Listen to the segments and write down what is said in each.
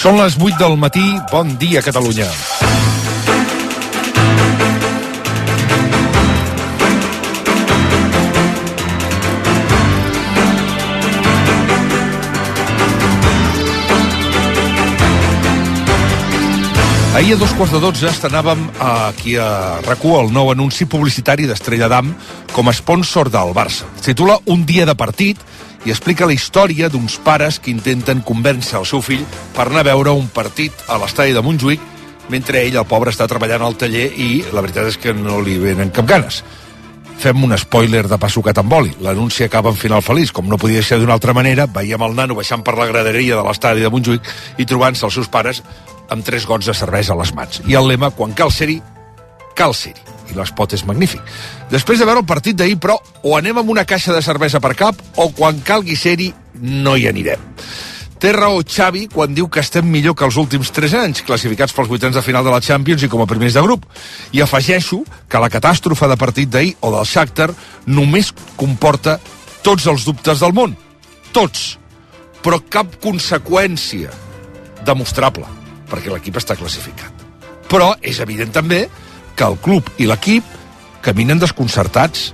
Són les 8 del matí. Bon dia, Catalunya. Ahir a 2:15 estrenàvem aquí a RAC1 el nou anunci publicitari d'Estrella Damm com a sponsor del Barça. Es titula Un dia de partit i explica la història d'uns pares que intenten convèncer el seu fill per anar a veure un partit a l'estadi de Montjuïc mentre ell, el pobre, està treballant al taller i la veritat és que no li venen cap ganes. Fem un spoiler de pa sucat amb oli. L'anunci acaba en final feliç, com no podia ser d'una altra manera. Veiem el nano baixant per la graderia de l'estadi de Montjuïc i trobant-se els seus pares amb 3 gots de cervesa a les mans. I el lema, quan cal ser-hi, cal ser-hi. I l'espot és magnífic. Després de veure el partit d'ahir, però, o anem amb una caixa de cervesa per cap, o quan calgui ser-hi, no hi anirem. Té raó Xavi quan diu que estem millor que els últims 3 anys, classificats pels vuitens de final de la Champions i com a primers de grup. I afegeixo que la catàstrofe de partit d'ahir o del Shakhtar només comporta tots els dubtes del món. Tots. Però cap conseqüència demostrable, perquè l'equip està classificat. Però és evident també que el club i l'equip caminen desconcertats.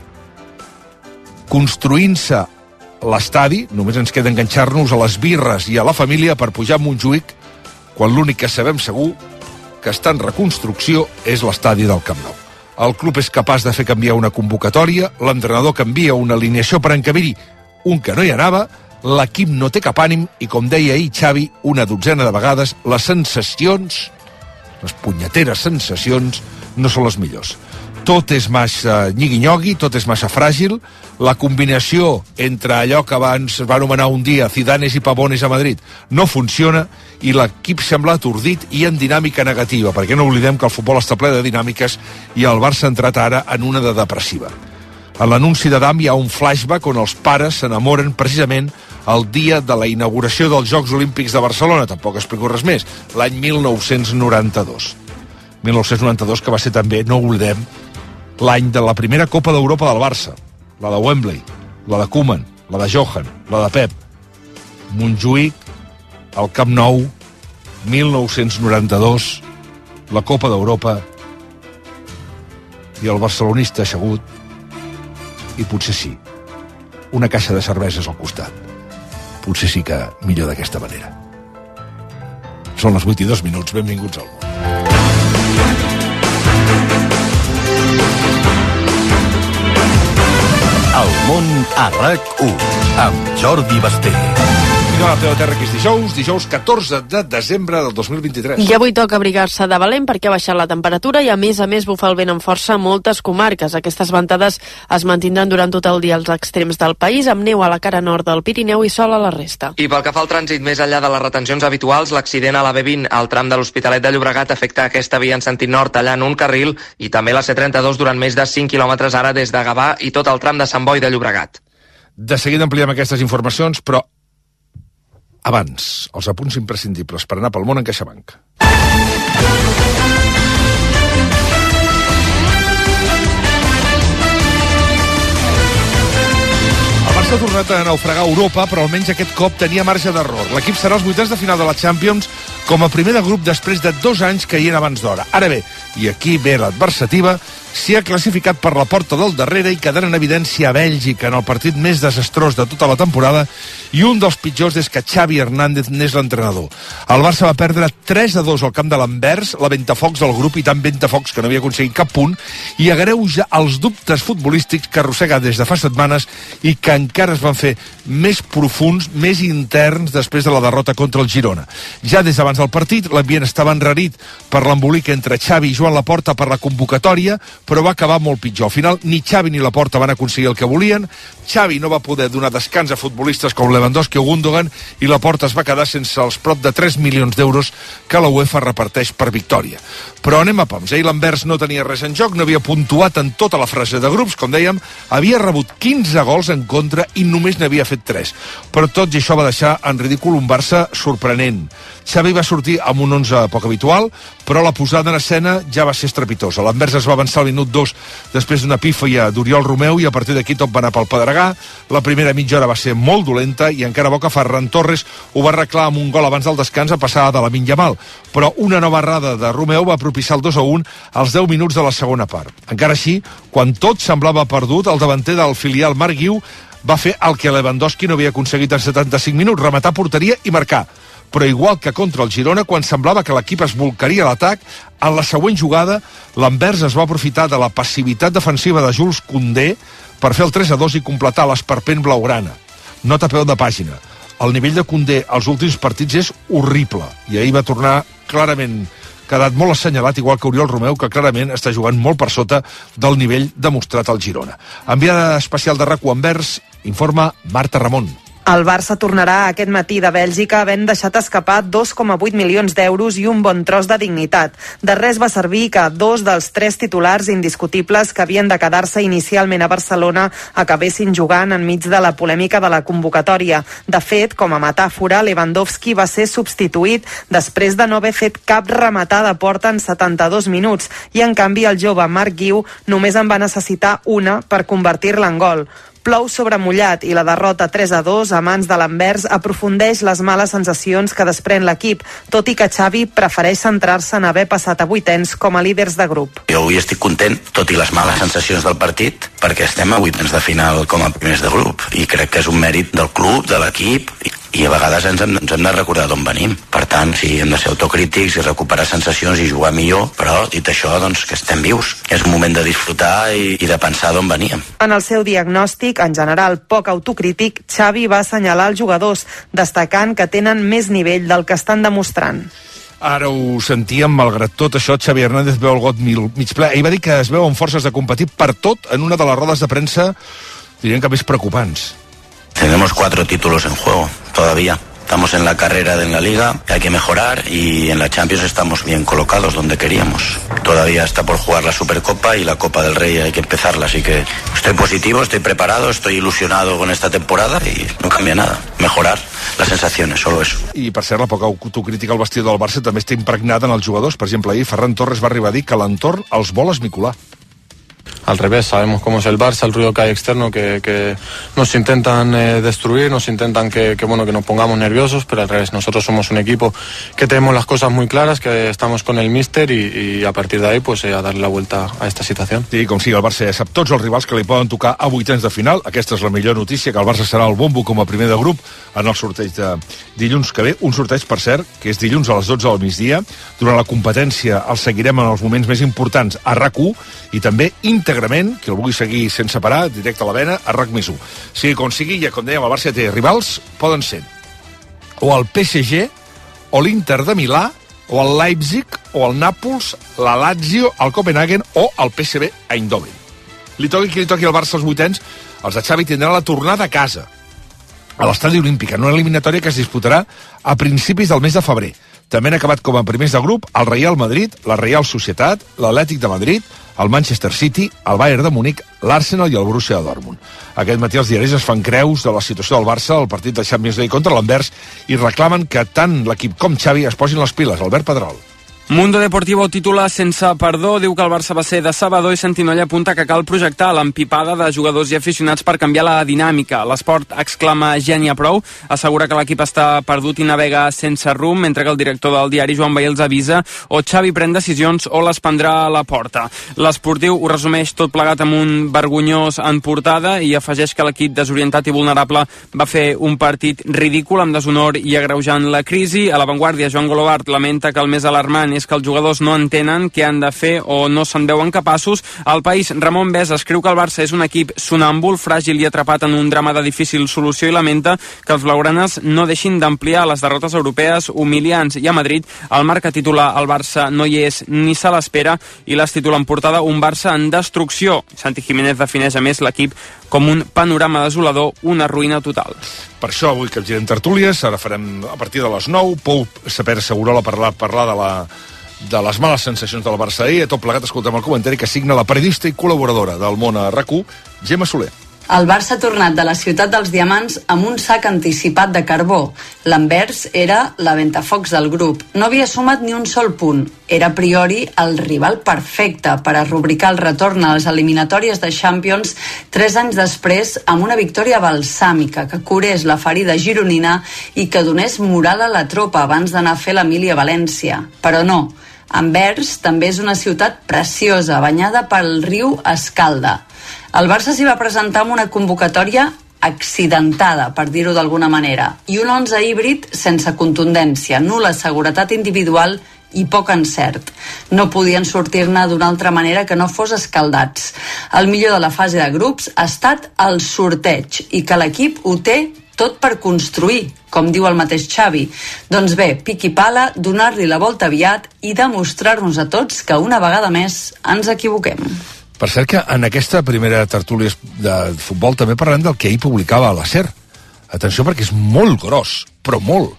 Construint-se l'estadi, només ens queda enganxar-nos a les birres i a la família per pujar a Montjuïc, quan l'únic que sabem segur que està en reconstrucció és l'estadi del Camp Nou. El club és capaç de fer canviar una convocatòria, l'entrenador canvia una alineació per encabir-hi un que no hi anava, l'equip no té cap ànim i, com deia ahir Xavi, una dotzena de vegades, les sensacions, les punyeteres sensacions, no són les millors. Tot és massa nyigui-nyogui, tot és massa fràgil, la combinació entre allò que abans es va anomenar un dia Zidanes i Pavones a Madrid no funciona i l'equip sembla atordit i en dinàmica negativa, perquè no oblidem que el futbol està ple de dinàmiques i el Barça ha entrat ara en una de depressiva. A l'anunci de Damm hi ha un flashback on els pares s'enamoren precisament el dia de la inauguració dels Jocs Olímpics de Barcelona, tampoc explico res més, l'any 1992. 1992, que va ser també, no oblidem, l'any de la primera Copa d'Europa del Barça, la de Wembley, la de Koeman, la de Johan, la de Pep. Montjuïc, el Camp Nou, 1992, la Copa d'Europa i el barcelonista assegut i potser sí, una caixa de cerveses al costat. Potser sí que millor d'aquesta manera. Són les 8:02, benvinguts al món. El món a RAC1 amb Jordi Basté. A la teva terra, que és dijous 14 de desembre del 2023. I avui toca abrigar-se de valent perquè ha baixat la temperatura i a més bufa el vent amb força a moltes comarques. Aquestes ventades es mantindran durant tot el dia als extrems del país, amb neu a la cara nord del Pirineu i sol a la resta. I pel que fa al trànsit més enllà de les retencions habituals, l'accident a la B20 al tram de l'Hospitalet de Llobregat afecta aquesta via en sentit nord tallant un carril i també la C32 durant més de 5 quilòmetres ara des de Gavà i tot el tram de Sant Boi de Llobregat. De seguida ampliem aquestes informacions, però abans, els apunts imprescindibles per anar pel món en CaixaBank. El Barça ha tornat a naufragar a Europa, però almenys aquest cop tenia marge d'error. L'equip serà als vuitens de final de la Champions com a primer de grup després de 2 anys caient abans d'hora. Ara bé, i aquí ve l'adversativa, s'hi ha classificat per la porta del darrere i quedarà en evidència a Bèlgica en el partit més desastrós de tota la temporada i un dels pitjors des que Xavi Hernández n'és l'entrenador. El Barça va perdre 3-2 al camp de l'Anvers, la ventafocs del grup i tan ventafocs que no havia aconseguit cap punt, i agreuja els dubtes futbolístics que arrossega des de fa setmanes i que encara es van fer més profuns, més interns després de la derrota contra el Girona. Ja des d'abans del partit, l'ambient estava enrarit per l'embolic entre Xavi i Joan Laporta per la convocatòria, però va acabar molt pitjor. Al final, ni Xavi ni Laporta van aconseguir el que volien, Xavi no va poder donar descans a futbolistes com Lewandowski o Gundogan i Laporta es va quedar sense els prop de 3 milions d'euros que la UEFA reparteix per victòria. Però anem a pams. Ahir l'Anvers no tenia res en joc, no havia puntuat en tota la fase de grups, com dèiem, havia rebut 15 gols en contra i només n'havia fet 3. Però tot i això va deixar en ridícul un Barça sorprenent. Xavi va sortir amb un 11 poc habitual, però la posada en escena ja va ser estrepitosa. L'Anvers es va avançar al minut 2 després d'una pífia d'Oriol Romeu i a partir d'aquí tot va anar pel pedregar. ofegar. La primera mitja hora va ser molt dolenta i encara bo que Ferran Torres ho va arreglar amb un gol abans del descans a passada de Lamine Yamal. Però una nova errada de Romeu va propiciar el 2-1 als 10 minuts de la segona part. Encara així, quan tot semblava perdut, el davanter del filial Marc Guiu va fer el que Lewandowski no havia aconseguit en 75 minuts, rematar porteria i marcar. Però igual que contra el Girona, quan semblava que l'equip es bolcaria a l'atac, en la següent jugada, l'Anvers es va aprofitar de la passivitat defensiva de Jules Koundé per fer el 3-2 i completar l'esperpent blaugrana. Nota a peu de pàgina. El nivell de Koundé als últims partits és horrible, i ahir va tornar clarament quedat molt assenyalat, igual que Oriol Romeu, que clarament està jugant molt per sota del nivell demostrat al Girona. Enviada especial de RAC1 Anvers, informa Marta Ramon. El Barça tornarà aquest matí de Bèlgica havent deixat escapar 2,8 milions d'euros i un bon tros de dignitat. De res va servir que 2 dels 3 titulars indiscutibles que havien de quedar-se inicialment a Barcelona acabessin jugant enmig de la polèmica de la convocatòria. De fet, com a metàfora, Lewandowski va ser substituït després de no haver fet cap rematada a porta en 72 minuts i, en canvi, el jove Marc Guiu només en va necessitar una per convertir-la en gol. Plou sobre mullat i la derrota 3-2 a mans de l'Anvers aprofundeix les males sensacions que desprèn l'equip, tot i que Xavi prefereix centrar-se en haver passat a vuitens com a líders de grup. Jo avui estic content, tot i les males sensacions del partit, perquè estem a vuitens de final com a primers de grup i crec que és un mèrit del club, de l'equip, i a vegades ens hem de recordar d'on venim. Per tant, sí, hem de ser autocrítics i recuperar sensacions i jugar millor, però dit això, doncs que estem vius. És un moment de disfrutar i de pensar d'on veníem. En el seu diagnòstic, en general poc autocrític, Xavi va assenyalar els jugadors, destacant que tenen més nivell del que estan demostrant. Ara ho sentíem, malgrat tot això, Xavi Hernández veu el got mig ple. Ell va dir que es veu amb forces de competir per tot en una de les rodes de premsa, diríem que més preocupants. Tenemos 4 títulos en juego, todavía. Estamos en la carrera de la Liga, hay que mejorar y en la Champions estamos bien colocados donde queríamos. Todavía está por jugar la Supercopa y la Copa del Rey hay que empezarla, así que estoy positivo, estoy preparado, estoy ilusionado con esta temporada y no cambia nada. Mejorar las sensaciones, solo eso. I, per cert, la poca autocrítica al vestidor del Barça també està impregnada en els jugadors. Per exemple, ahir Ferran Torres va arribar a dir que l'entorn els vol esmicolar. Al revés, sabemos cómo es el Barça, el ruido que hay externo, que nos intentan destruir, nos intentan que nos pongamos nerviosos, pero al revés, nosotros somos un equipo que tenemos las cosas muy claras, que estamos con el míster y a partir de ahí pues a darle la vuelta a esta situación. Sí, com sigui, el Barça ja sap tots els rivals que li poden tocar a vuitens de final. Aquesta és la millor notícia, que el Barça serà el bombo com a primer de grup en el sorteig de dilluns que ve. Un sorteig, per cert, que és dilluns a les 12 del migdia. Durant la competència el seguirem en els moments més importants a RAC1 i també íntegrament, qui el vulgui seguir sense parar, directe a la vena, a RAC+1. Sigui com sigui, ja com dèiem, el Barça té rivals, poden ser o el PSG, o l'Inter de Milà, o el Leipzig, o el Nàpols, la Lazio, el Copenhagen o el PSV Eindhoven. Li toqui qui li toqui al Barça als vuitens, els de Xavi tindran la tornada a casa, a l'Estadi Olímpic, en una eliminatòria que es disputarà a principis del mes de febrer. També han acabat com a primers de grup el Real Madrid, la Real Societat, l'Atlètic de Madrid, el Manchester City, el Bayern de Múnich, l'Arsenal i el Borussia Dortmund. Aquest matí els diaris es fan creus de la situació del Barça al partit de Champions League contra l'Anvers i reclamen que tant l'equip com Xavi es posin les piles. Albert Pedrol. Mundo Deportivo titula sense perdó, diu que el Barça va ser decebedor i Santinolla apunta que cal projectar l'empipada de jugadors i aficionats per canviar la dinàmica. L'Esport exclama geni a prou, assegura que l'equip està perdut i navega sense rumb, mentre que el director del diari Joan Vallès avisa o Xavi pren decisions o les prendrà a la porta. L'Esportiu ho resumeix tot plegat amb un vergonyós en portada i afegeix que l'equip desorientat i vulnerable va fer un partit ridícul amb deshonor i agreujant la crisi. A l'avantguàrdia, Joan Golobart lamenta que el més alarmant és que els jugadors no entenen què han de fer o no se'n veuen capaços. Al País, Ramon Besa escriu que el Barça és un equip sonàmbul, fràgil i atrapat en un drama de difícil solució i lamenta que els blaugranes no deixin d'ampliar les derrotes europees humiliants. I a Madrid, el Marca titula el Barça no hi és ni se l'espera i les titula en portada un Barça en destrucció. Santi Jiménez defineix a més l'equip com un panorama desolador, una ruïna total. Per això avui capgirem tertúlies, ara farem a partir de les 9, Pou Saper Segurola parlar de les males sensacions del Barça ahir. A tot plegat escoltem el comentari que signa la periodista i col·laboradora del Món a RAC1, Gemma Soler. El Barça ha tornat de la ciutat dels diamants amb un sac anticipat de carbó. L'Anvers era la ventafocs del grup. No havia sumat ni un sol punt. Era a priori el rival perfecte per a rubricar el retorn a les eliminatòries de Champions 3 anys després amb una victòria balsàmica que curés la ferida gironina i que donés moral a la tropa abans d'anar a fer l'Emília València. Però no. Anvers també és una ciutat preciosa, banyada pel riu Escalda. El Barça s'hi va presentar amb una convocatòria accidentada, per dir-ho d'alguna manera, i un 11 híbrid sense contundència, nul·la seguretat individual i poc encert. No podien sortir-ne d'una altra manera que no fos escaldats. El millor de la fase de grups ha estat el sorteig i que l'equip ho té tot per construir, com diu el mateix Xavi. Doncs bé, pic i pala, donar-li la volta aviat i demostrar-nos a tots que una vegada més ens equivoquem. Per cert que en aquesta primera tertúlia de futbol també parlem del que ahir publicava a la SER. Atenció, perquè és molt gros, però molt.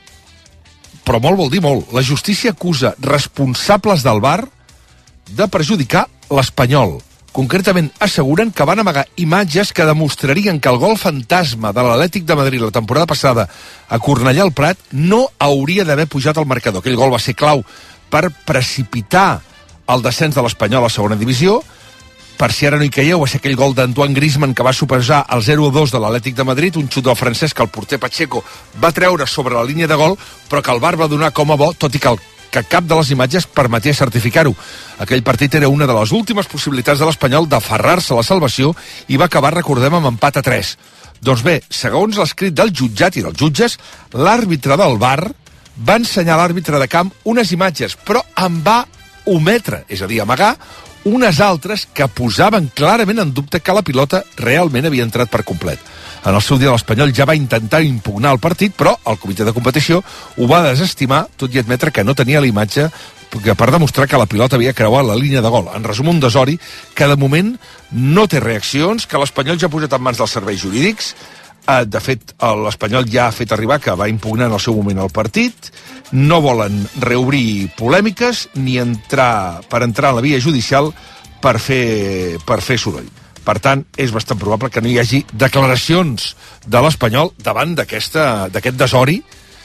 Però molt vol dir molt. La justícia acusa responsables del VAR de perjudicar l'Espanyol. Concretament asseguren que van amagar imatges que demostrarien que el gol fantasma de l'Atlètic de Madrid la temporada passada a Cornellà al Prat no hauria d'haver pujat al marcador. Aquell gol va ser clau per precipitar el descens de l'Espanyol a segona divisió. Per si ara no hi creieu, va ser aquell gol d'Antoine Griezmann que va superar el 0-2 de l'Atlètic de Madrid, un xut del francès que el porter Pacheco va treure sobre la línia de gol, però que el VAR va donar com a bo, tot i que cap de les imatges permetia certificar-ho. Aquell partit era una de les últimes possibilitats de l'Espanyol d'aferrar-se a la salvació i va acabar, recordem, amb empat a 3. Doncs bé, segons l'escrit del jutjat i dels jutges, l'àrbitre del VAR va ensenyar a l'àrbitre de camp unes imatges, però en va ometre, és a dir, amagar, unes altres que posaven clarament en dubte que la pilota realment havia entrat per complet. En el seu dia l'Espanyol ja va intentar impugnar el partit, però el comitè de competició ho va desestimar, tot i admetre que no tenia la imatge per demostrar que la pilota havia creuat la línia de gol. En resum, un desori que de moment no té reaccions, que l'Espanyol ja ha posat en mans dels serveis jurídics. De fet, l'Espanyol ja ha fet arribar que va impugnar en el seu moment el partit. No volen reobrir polèmiques ni entrar en la via judicial per fer soroll. Per tant, és bastant probable que no hi hagi declaracions de l'Espanyol davant d'aquest desori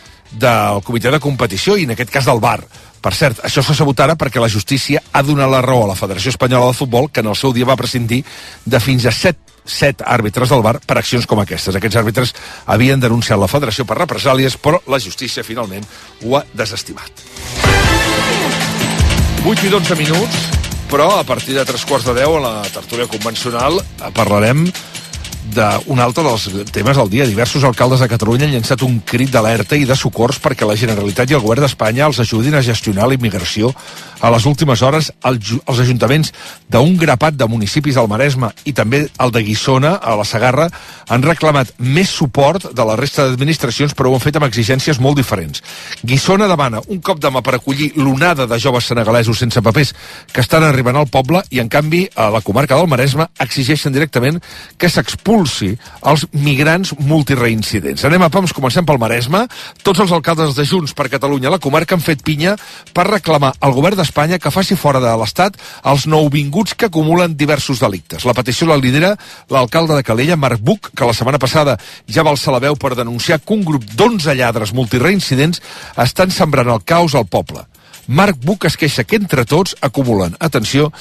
del comitè de competició i en aquest cas del VAR. Per cert, això s'ha sabut ara perquè la justícia ha donat la raó a la Federació Espanyola de Futbol, que en el seu dia va prescindir de fins a 7 àrbitres del VAR per accions com aquestes. Aquests àrbitres havien denunciat la Federació per represàlies, però la justícia finalment ho ha desestimat. 8 i 12 minuts, però a partir de 3:15 a la tertúlia convencional parlarem d'un altre dels temes del dia. Diversos alcaldes de Catalunya han llançat un crit d'alerta i de socors perquè la Generalitat i el govern d'Espanya els ajudin a gestionar la immigració. A les últimes hores, els ajuntaments d'un grapat de municipis al Maresme i també el de Guissona, a la Segarra, han reclamat més suport de la resta d'administracions, però ho han fet amb exigències molt diferents. Guissona demana un cop de mà per acollir l'onada de joves senegalesos sense papers que estan arribant al poble i, en canvi, a la comarca del Maresme exigeixen directament que s'expulsi els migrants multireincidents. Anem a pams, comencem pel Maresme. Tots els alcaldes de Junts per Catalunya a la comarca han fet pinya per reclamar al govern d'Espanya que faci fora de l'Estat els nouvinguts que acumulen diversos delictes. La petició la lidera l'alcalde de Calella, Marc Buch, que la setmana passada ja va alçar la veu per denunciar que un grup d'11 lladres multireincidents estan sembrant el caos al poble. Marc Buch es queixa que entre tots acumulen, atenció,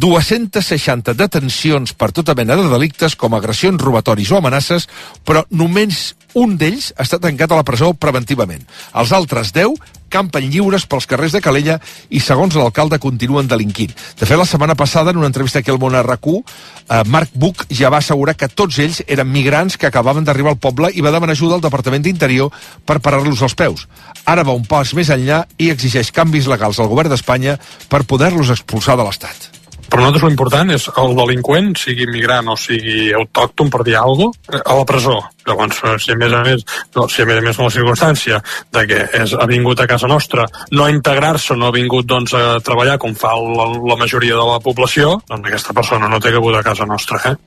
260 detencions per tota mena de delictes com agressions, robatoris o amenaces, però només un d'ells està tancat a la presó preventivament. Els altres 10 campen lliures pels carrers de Calella i, segons l'alcalde, continuen delinquint. De fet, la setmana passada, en una entrevista aquí al Món RQ, Marc Buch ja va assegurar que tots ells eren migrants que acabaven d'arribar al poble i va demanar ajuda al Departament d'Interior per parar-los als peus. Ara va un pas més enllà i exigeix canvis legals al govern d'Espanya per poder-los expulsar de l'Estat. Per nosaltres l'important és el delinqüent, sigui migrant o sigui autòcton, per dir alguna cosa, a la presó. Llavors, si a més a més la circumstància de que ha vingut a casa nostra, no a integrar-se, no ha vingut a treballar com fa la majoria de la població, doncs aquesta persona no té cabuda a casa nostra,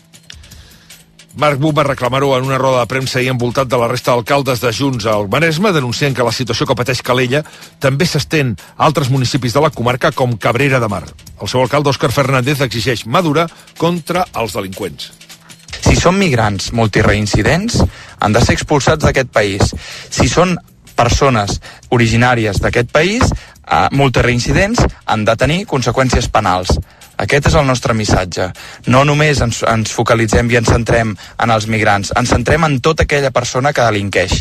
Marc Buch va reclamar-ho en una roda de premsa i envoltat de la resta d'alcaldes de Junts al Maresme, denunciant que la situació que pateix Calella també s'estén a altres municipis de la comarca com Cabrera de Mar. El seu alcalde, Òscar Fernández, exigeix madurar contra els delinqüents. Si Si són migrants multireincidents, han de ser expulsats d'aquest país. Si són persones originàries d'aquest país, multireincidents, han de tenir conseqüències penals. Aquest és el nostre missatge. No només ens focalitzem i ens centrem en els migrants, ens centrem en tota aquella persona que delinqueix.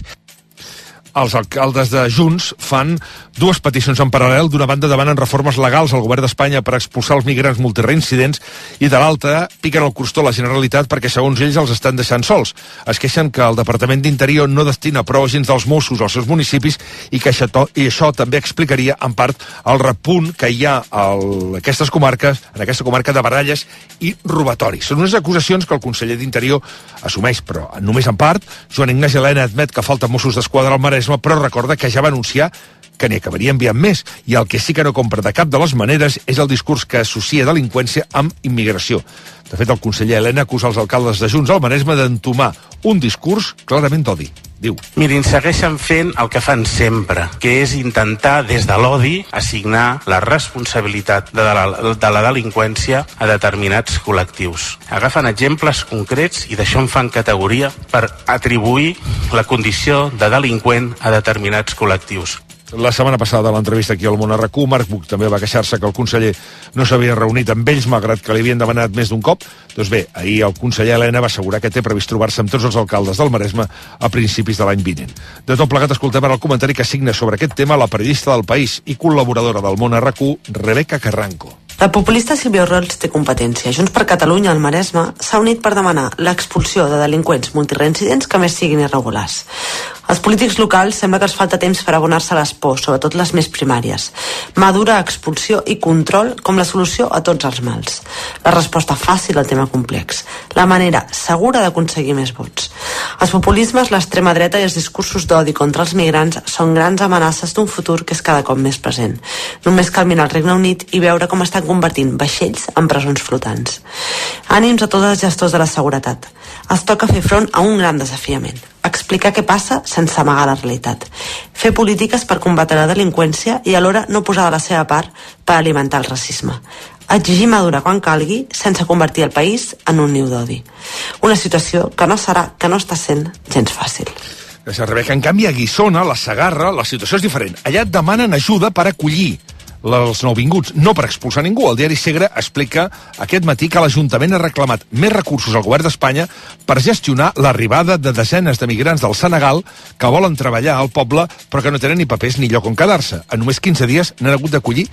Els alcaldes de Junts fan dues peticions en paral·lel. D'una banda demanen reformes legals al govern d'Espanya per expulsar els migrants multireincidents i de l'altra piquen el crostó a la Generalitat perquè segons ells els estan deixant sols. Es queixen que el Departament d'Interior no destina prou agents dels Mossos als seus municipis i que això també explicaria en part el repunt que hi ha en aquesta comarca de baralles i robatoris. Són unes acusacions que el conseller d'Interior assumeix, però només en part. Joan Ignasi Elena admet que falten Mossos d'Esquadra al Maresme, però recorda que ja va anunciar que n'hi acabaria enviant més, i el que sí que no compra de cap de les maneres és el discurs que associa delinqüència amb immigració. De fet, el conseller Elena acusa els alcaldes de Junts al Maresme d'entomar un discurs clarament d'odi. Diu: Mirin, segueixen fent el que fan sempre, que és intentar des de l'odi assignar la responsabilitat de la delinqüència a determinats col·lectius. Agafen exemples concrets i d'això en fan categoria per atribuir la condició de delinqüent a determinats col·lectius. La setmana passada, a l'entrevista aquí al Món RQ, Marc Buch també va queixar-se que el conseller no s'havia reunit amb ells, malgrat que li havien demanat més d'un cop. Doncs bé, ahir el conseller Elena va assegurar que té previst trobar-se amb tots els alcaldes del Maresme a principis de l'any vinent. De tot plegat, escoltem ara el comentari que signa sobre aquest tema la periodista del País i col·laboradora del Món RQ, Rebeca Carranco. La populista Sílvia Orriols té competència. Junts per Catalunya, al Maresme, s'ha unit per demanar l'expulsió de delinqüents multireincidents que més siguin irregulars. Als polítics locals sembla que els falta temps per abonar-se a les pors, sobretot les més primàries. Mà dura, expulsió i control com la solució a tots els mals. La resposta fàcil al tema complex. La manera segura d'aconseguir més vots. Els populismes, l'extrema dreta i els discursos d'odi contra els migrants són grans amenaces d'un futur que és cada cop més present. Només cal mirar el Regne Unit i veure com estan convertint vaixells en presons flotants. Ànims a tots els gestors de la seguretat. Es toca fer front a un gran desafiament. Explicar què passa sense amagar la realitat. Fer polítiques per combatre la delinqüència i alhora no posar de la seva part per alimentar el racisme. Exigir madura quan calgui sense convertir el país en un niu d'odi. Una situació que no està sent gens fàcil. Gràcies, Rebeca. En canvi, a Guissona, la Segarra, la situació és diferent. Allà et demanen ajuda per acollir els nouvinguts, no per expulsar ningú. El diari Segre explica aquest matí que l'Ajuntament ha reclamat més recursos al govern d'Espanya per gestionar l'arribada de desenes de migrants del Senegal que volen treballar al poble però que no tenen ni papers ni lloc on quedar-se. En només 15 dies n'han hagut d'acollir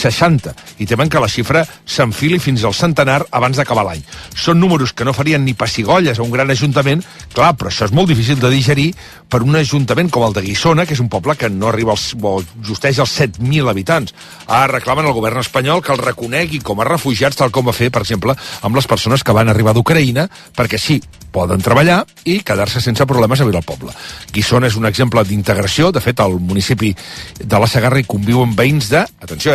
60 i temen que la xifra s'enfili fins al centenar abans d'acabar l'any. Són números que no farien ni pessigolles a un gran ajuntament, clar, però això és molt difícil de digerir per un ajuntament com el de Guissona, que és un poble que no arriba o justeix als 7.000 habitants. Ara reclamen al govern espanyol que el reconegui com a refugiats, tal com va fer, per exemple, amb les persones que van arribar d'Ucraïna, perquè sí, poden treballar i quedar-se sense problemes a viure al poble. Guissona és un exemple d'integració. De fet, al municipi de la Segarra hi conviuen veïns de, atenció,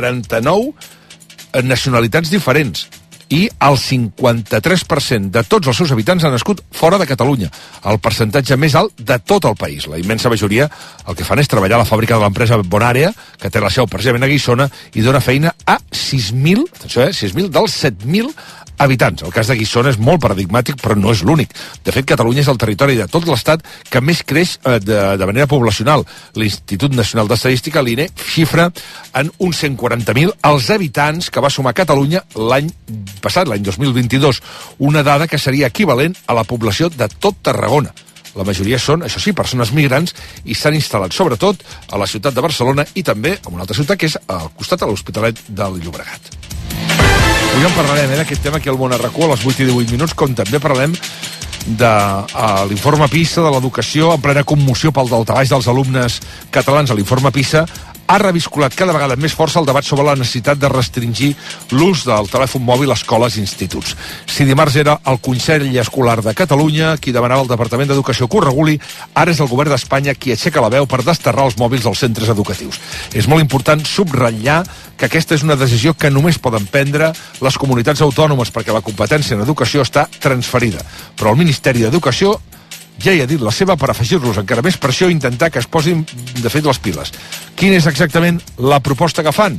49 nacionalitats diferents. I el 53% de tots els seus habitants han nascut fora de Catalunya, el percentatge més alt de tot el país. La immensa majoria el que fan és treballar a la fàbrica de l'empresa Bonàrea, que té la seu precisament a Guissona, i dona feina a 6.000, atenció, 6.000 dels 7.000 habitants. El cas de Guissona és molt paradigmàtic, però no és l'únic. De fet, Catalunya és el territori de tot l'Estat que més creix de manera poblacional. L'Institut Nacional d'Estadística, l'INE, xifra en uns 140.000 els habitants que va sumar Catalunya l'any passat, l'any 2022, una dada que seria equivalent a la població de tot Tarragona. La majoria són, això sí, persones migrants i s'han instal·lat sobretot a la ciutat de Barcelona i també a una altra ciutat que és al costat de l'Hospitalet del Llobregat. Avui en parlarem d'aquest tema aquí al Món RQ a les 8 i 18 minuts, com també parlem de l'informe PISA de l'educació en plena commoció pel daltabaix dels alumnes catalans. L'informe PISA ha revisculat cada vegada amb més força el debat sobre la necessitat de restringir l'ús del telèfon mòbil a escoles i instituts. Si dimarts era el Consell Escolar de Catalunya qui demanava al Departament d'Educació que ho reguli, ara és el Govern d'Espanya qui aixeca la veu per desterrar els mòbils dels centres educatius. És molt important subratllar que aquesta és una decisió que només poden prendre les comunitats autònomes perquè la competència en educació està transferida. Però el Ministeri d'Educació ja hi ha dit la seva per afegir-los encara més pressió i intentar que es posin de fet les piles. Quina és exactament la proposta que fan?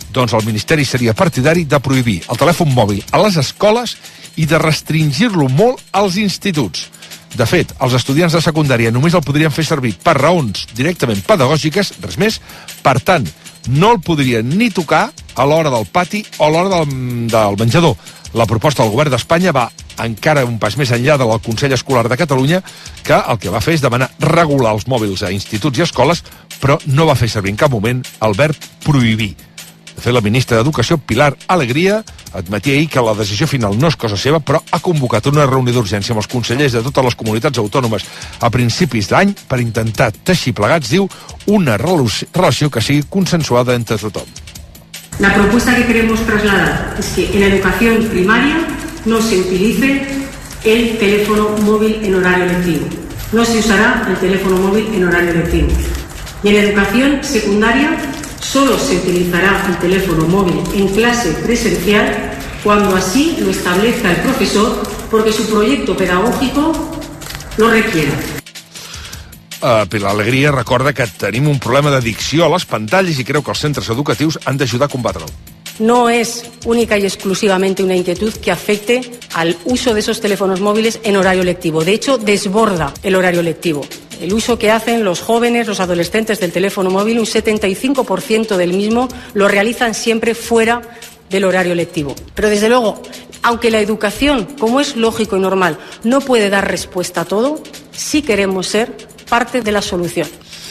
Doncs el Ministeri seria partidari de prohibir el telèfon mòbil a les escoles i de restringir-lo molt als instituts. De fet, els estudiants de secundària només el podrien fer servir per raons directament pedagògiques, res més. Per tant, no el podrien ni tocar a l'hora del pati o a l'hora del menjador. La proposta del govern d'Espanya va encara un pas més enllà del Consell Escolar de Catalunya, que el que va fer és demanar regular els mòbils a instituts i escoles, però no va fer servir en cap moment el verb prohibir. De fet, la ministra d'Educació, Pilar Alegría, admetia ahir que la decisió final no és cosa seva, però ha convocat una reunió d'urgència amb els consellers de totes les comunitats autònomes a principis d'any per intentar teixir plegats, diu, una relació que sigui consensuada entre tothom. La propuesta que queremos trasladar es que en la educación primaria no se utilice el teléfono móvil en horario lectivo. No se usará el teléfono móvil en horario lectivo. Y en la educación secundaria solo se utilizará el teléfono móvil en clase presencial cuando así lo establezca el profesor porque su proyecto pedagógico lo requiera. Pilar Alegría recorda que tenim un problema d'adicció a les pantalles i creu que els centres educatius han d'ajudar a combatre-ho. No es única y exclusivamente una inquietud que afecte al uso de esos teléfonos móviles en horario lectivo. De hecho, desborda el horario lectivo. El uso que hacen los jóvenes, los adolescentes del teléfono móvil, un 75% del mismo lo realizan siempre fuera del horario lectivo. Pero desde luego, aunque la educación, como es lógico y normal, no puede dar respuesta a todo, sí queremos ser parte de la solución.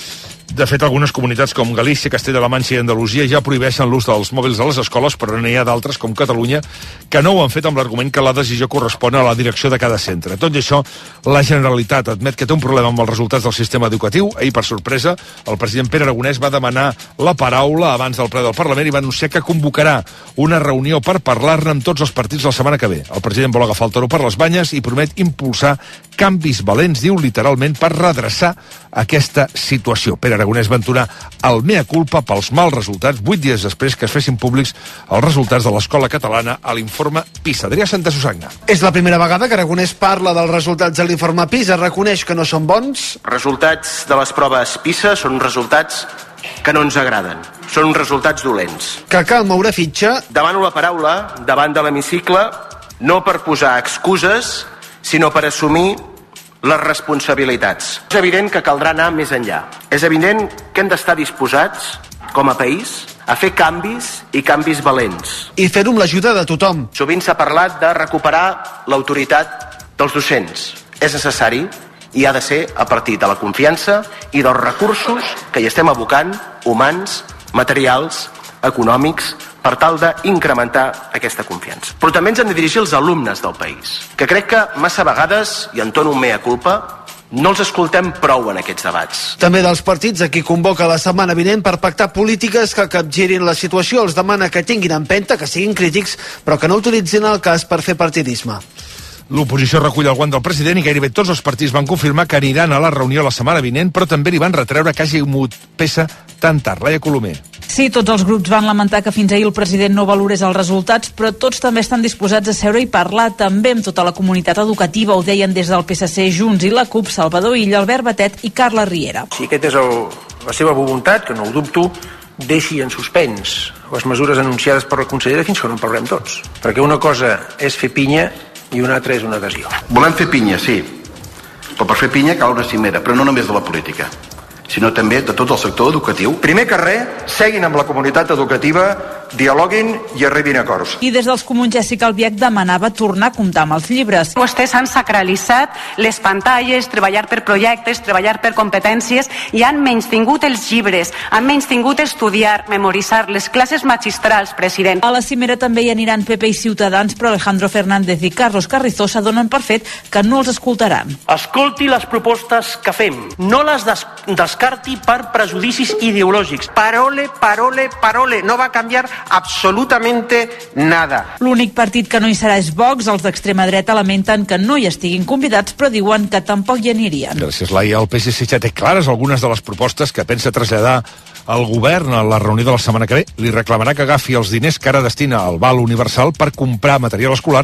De fet, algunes comunitats com Galícia, Castella-La Manxa i Andalusia ja prohibeixen l'ús dels mòbils a les escoles, però n'hi ha d'altres, com Catalunya, que no ho han fet amb l'argument que la decisió correspon a la direcció de cada centre. Tot i això, la Generalitat admet que té un problema amb els resultats del sistema educatiu. Ahir, per sorpresa, el president Pere Aragonès va demanar la paraula abans del ple del Parlament i va anunciar que convocarà una reunió per parlar-ne amb tots els partits la setmana que ve. El president vol agafar el toro per les banyes i promet impulsar canvis valents, diu literalment, per redreçar aquesta situació. Pere Aragonès va entonar el mea culpa pels mals resultats 8 dies després que es fessin públics els resultats de l'escola catalana a l'informe PISA. Adrià Santa Susagna. És la primera vegada que Aragonès parla dels resultats de l'informe PISA, reconeix que no són bons. Resultats de les proves PISA són resultats que no ens agraden. Són resultats dolents. Que cal moure fitxa. Demano la paraula davant de l'hemicicle no per posar excuses, sinó per assumir les responsabilitats. És evident que caldrà anar més enllà. És evident que hem d'estar disposats, com a país, a fer canvis i canvis valents. I fer-ho amb l'ajuda de tothom. Sovint s'ha parlat de recuperar l'autoritat dels docents. És necessari i ha de ser a partir de la confiança i dels recursos que hi estem abocant, humans, materials, econòmics, per tal d'incrementar aquesta confiança. Però també ens hem de dirigir als alumnes del país, que crec que massa vegades, i entono un mea culpa, no els escoltem prou en aquests debats. També dels partits a qui convoca la setmana vinent per pactar polítiques que capgirin la situació. Els demana que tinguin empenta, que siguin crítics, però que no utilitzin el cas per fer partidisme. L'oposició recull el guant del president i gairebé tots els partits van confirmar que aniran a la reunió la setmana vinent, però també li van retreure que hagi mogut peça tan tard. Laia Colomer. Sí, tots els grups van lamentar que fins ahir el president no valorés els resultats, però tots també estan disposats a seure i parlar també amb tota la comunitat educativa. Ho deien des del PSC, Junts i la CUP, Salvador Illa, Albert Batet i Carla Riera. Si aquest és la seva voluntat, que no ho dubto, deixi en suspens les mesures anunciades per la consellera fins que no en parlem tots. Perquè una cosa és fer pinya i una altra és una adhesió. Volem fer pinya, sí, però per fer pinya cal una cimera, però no només de la política, sinó també de tot el sector educatiu. Primer que res, seguin amb la comunitat educativa, dialoguin i arribin a acords. I des dels comuns Jessica Albiach demanava tornar a comptar amb els llibres. Vostès han sacralitzat les pantalles, treballar per projectes, treballar per competències i han menystingut els llibres, han menystingut estudiar, memoritzar les classes magistrals, president. A la cimera també hi aniran PP i Ciutadans, però Alejandro Fernández i Carlos Carrizosa donen per fet que no els escoltaran. Escolti les propostes que fem, no les descarti per prejudicis ideològics. Parole, parole, parole. No va canviar absolutamente nada. L'únic partit que no hi serà és Vox. Els d'extrema dreta lamenten que no hi estiguin convidats, però diuen que tampoc hi anirien. Gràcies, Laia. El PSC ja té clares algunes de les propostes que pensa traslladar al govern a la reunió de la setmana que ve. Li reclamarà que agafi els diners que ara destina al val universal per comprar material escolar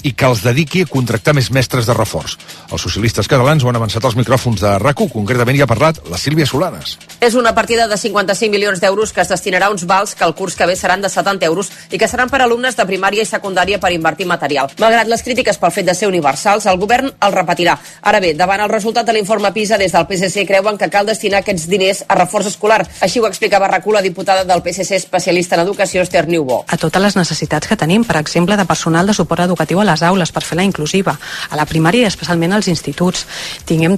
i que els dediqui a contractar més mestres de reforç. Els socialistes catalans ho han avançat als micròfons de RAC1. Concretament hi ha parlat la Sílvia Solanes. És una partida de 55 milions d'euros que es destinarà a uns vals que el curs que ve seran de 70 euros i que seran per alumnes de primària i secundària per invertir material. Malgrat les crítiques pel fet de ser universals, el govern el repetirà. Ara bé, davant el resultat de l'informe PISA, des del PSC creuen que cal destinar aquests diners a reforç escolar. Així ho explicava a RAC1 la diputada del PSC especialista en educació, Esther Niubó. A totes les necessitats que tenim, per exemple, de personal de suport educatiu a les aules per fer la inclusiva, a la primària i especialment als instituts. Tinguem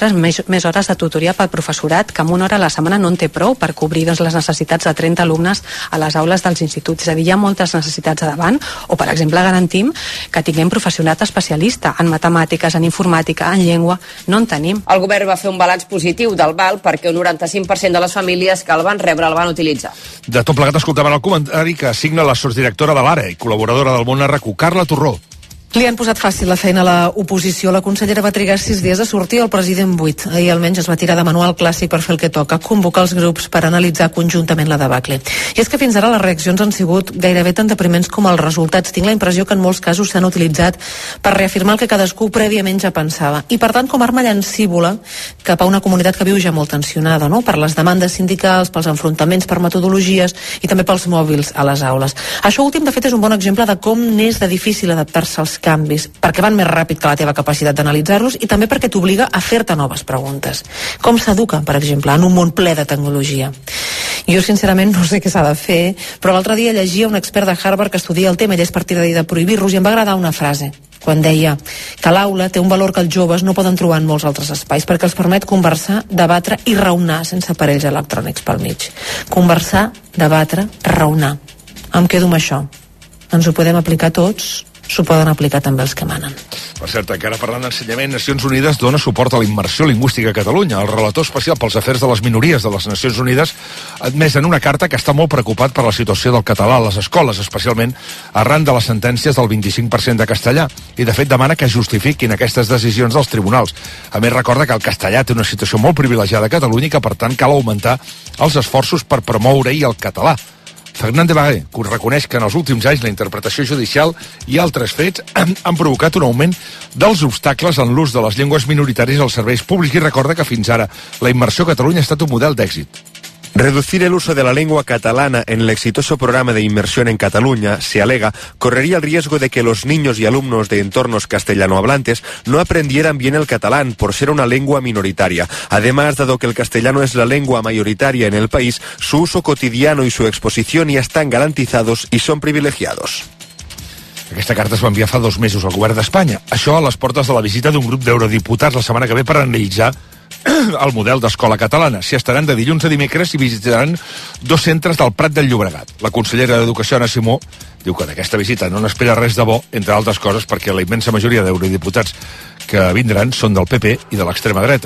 més hores de tutoria pel professorat, que amb una hora a la setmana no en té prou per cobrir les necessitats de 30 alumnes a les aules dels instituts. És a dir, hi ha moltes necessitats a davant, o per exemple garantim que tinguem professorat especialista en matemàtiques, en informàtica, en llengua. No en tenim. El govern va fer un balanç positiu del val perquè un 95% de les famílies que el van rebre el van utilitzar. De tot plegat escoltaven el comentari que assigna la sotsdirectora de l'ARE i col·laboradora del món RAC1, Carla Torró. Li han posat fàcil la feina a l'oposició. La consellera va trigar 6 dies a sortir, el president 8. Ahir almenys es va tirar de manual clàssic per fer el que toca, convocar els grups per analitzar conjuntament la debacle. I és que fins ara les reaccions han sigut gairebé tan depriments com els resultats. Tinc la impressió que en molts casos s'han utilitzat per reafirmar el que cadascú prèviament ja pensava. I per tant com a arma llancívola cap a una comunitat que viu ja molt tensionada, no? Per les demandes sindicals, pels enfrontaments per metodologies i també pels mòbils a les aules. Això últim, de fet, és un bon exemple de com n'és de difícil adaptar-se als canvis, perquè van més ràpid que la teva capacitat d'analitzar-los i també perquè t'obliga a fer-te noves preguntes. Com s'educa, per exemple, en un món ple de tecnologia? Jo, sincerament, no sé què s'ha de fer, però l'altre dia llegia un expert de Harvard que estudia el tema, ell és partidari de prohibir-los, i em va agradar una frase, quan deia que l'aula té un valor que els joves no poden trobar en molts altres espais, perquè els permet conversar, debatre i raonar sense aparells electrònics pel mig. Conversar, debatre, raonar. Em quedo amb això. Ens ho podem aplicar tots, s'ho poden aplicar també els que manen. Per cert, encara parlant d'ensenyament, Nacions Unides dona suport a la immersió lingüística a Catalunya. El relator especial pels afers de les minories de les Nacions Unides ha admès en una carta que està molt preocupat per la situació del català a les escoles, especialment arran de les sentències del 25% de castellà, i de fet demana que justifiquin aquestes decisions dels tribunals. A més, recorda que el castellà té una situació molt privilegiada a Catalunya i que, per tant, cal augmentar els esforços per promoure-hi el català. Fernández Bagué reconeix que en els últims anys la interpretació judicial i altres fets han provocat un augment dels obstacles en l'ús de les llengües minoritàries als serveis públics i recorda que fins ara la immersió a Catalunya ha estat un model d'èxit. Reducir el uso de la lengua catalana en el exitoso programa de inmersión en Cataluña, se alega, correría el riesgo de que los niños y alumnos de entornos castellanohablantes no aprendieran bien el catalán por ser una lengua minoritaria. Además, dado que el castellano es la lengua mayoritaria en el país, su uso cotidiano y su exposición ya están garantizados y son privilegiados. Aquesta carta es va enviar fa 2 mesos al govern d'Espanya. Això a les portes de la visita d'un grup d'eurodiputats la setmana que ve per analitzar el model d'escola catalana. S'hi estaran de dilluns a dimecres i visitaran 2 centres del Prat del Llobregat. La consellera d'Educació, Anna Simó, diu que d'aquesta visita no n'espera res de bo, entre altres coses perquè la immensa majoria d'eurodiputats que vindran són del PP i de l'extrema dreta.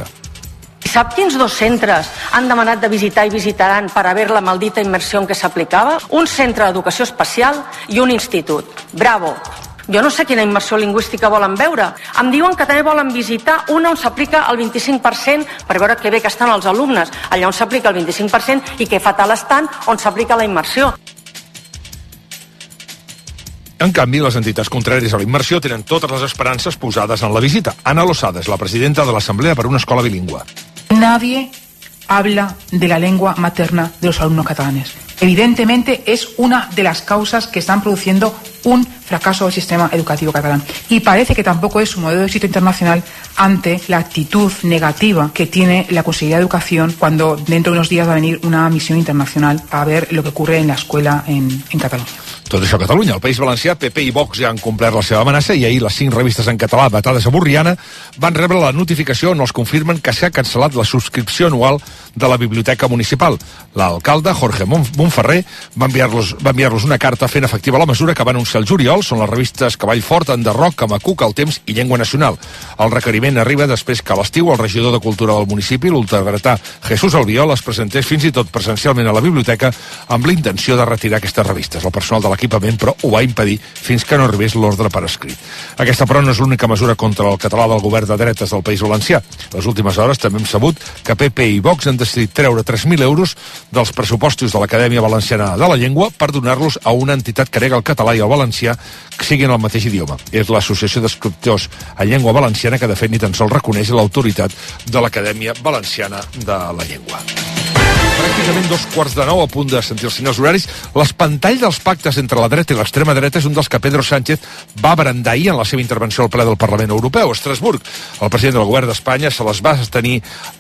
Sap quins 2 centres han demanat de visitar i visitaran per haver la maldita immersió en què s'aplicava? Un centre d'educació especial i un institut. Bravo! Jo no sé quina immersió lingüística volen veure. Em diuen que també volen visitar una on s'aplica el 25% per veure que bé que estan els alumnes, allà on s'aplica el 25% i que fatal estan on s'aplica la immersió. En canvi, les entitats contràries a la immersió tenen totes les esperances posades en la visita. Ana Losada és la presidenta de l'Assemblea per una escola bilingüe. Nadie habla de la lengua materna de los alumnos catalanes. Evidentemente es una de las causas que están produciendo un fracaso del sistema educativo catalán. Y parece que tampoco es un modelo de éxito internacional ante la actitud negativa que tiene la Consejería de Educación cuando dentro de unos días va a venir una misión internacional a ver lo que ocurre en la escuela en Cataluña. Tot això a Catalunya. Al País Valencià, PP i Vox ja han complert la seva amenaça i ahir les 5 revistes en català datades a Borriana van rebre la notificació on els confirmen que s'ha cancel·lat la subscripció anual de la Biblioteca Municipal. L'alcalde, Jorge Montferrer, va enviar-los una carta fent efectiva la mesura que va anunciar el juliol. Són les revistes Cavall Fort, Enderroc, Camacuc, El Temps i Llengua Nacional. El requeriment arriba després que a l'estiu el regidor de Cultura del municipi, l'ultradretà Jesús Albiol, es presentés fins i tot presencialment a la biblioteca amb la intenció de retirar aquestes revistes. El personal de la l'equipament, però ho va impedir fins que no arribés l'ordre per escrit. Aquesta, però, no és l'única mesura contra el català del govern de dretes del País Valencià. Les últimes hores també hem sabut que PP i Vox han decidit treure 3.000 euros dels pressupostos de l'Acadèmia Valenciana de la Llengua per donar-los a una entitat que nega el català i el valencià que siguin el mateix idioma. És l'Associació d'Escriptors en Llengua Valenciana que de fet ni tan sols reconeix l'autoritat de l'Acadèmia Valenciana de la Llengua. Pràcticament 2:45, a punt de sentir els senyors horaris. L'espantall dels pactes entre la dreta i l'extrema dreta és un dels que Pedro Sánchez va brandar ahir en la seva intervenció al ple del Parlament Europeu, a Estrasburg. El president del govern d'Espanya se les va tenir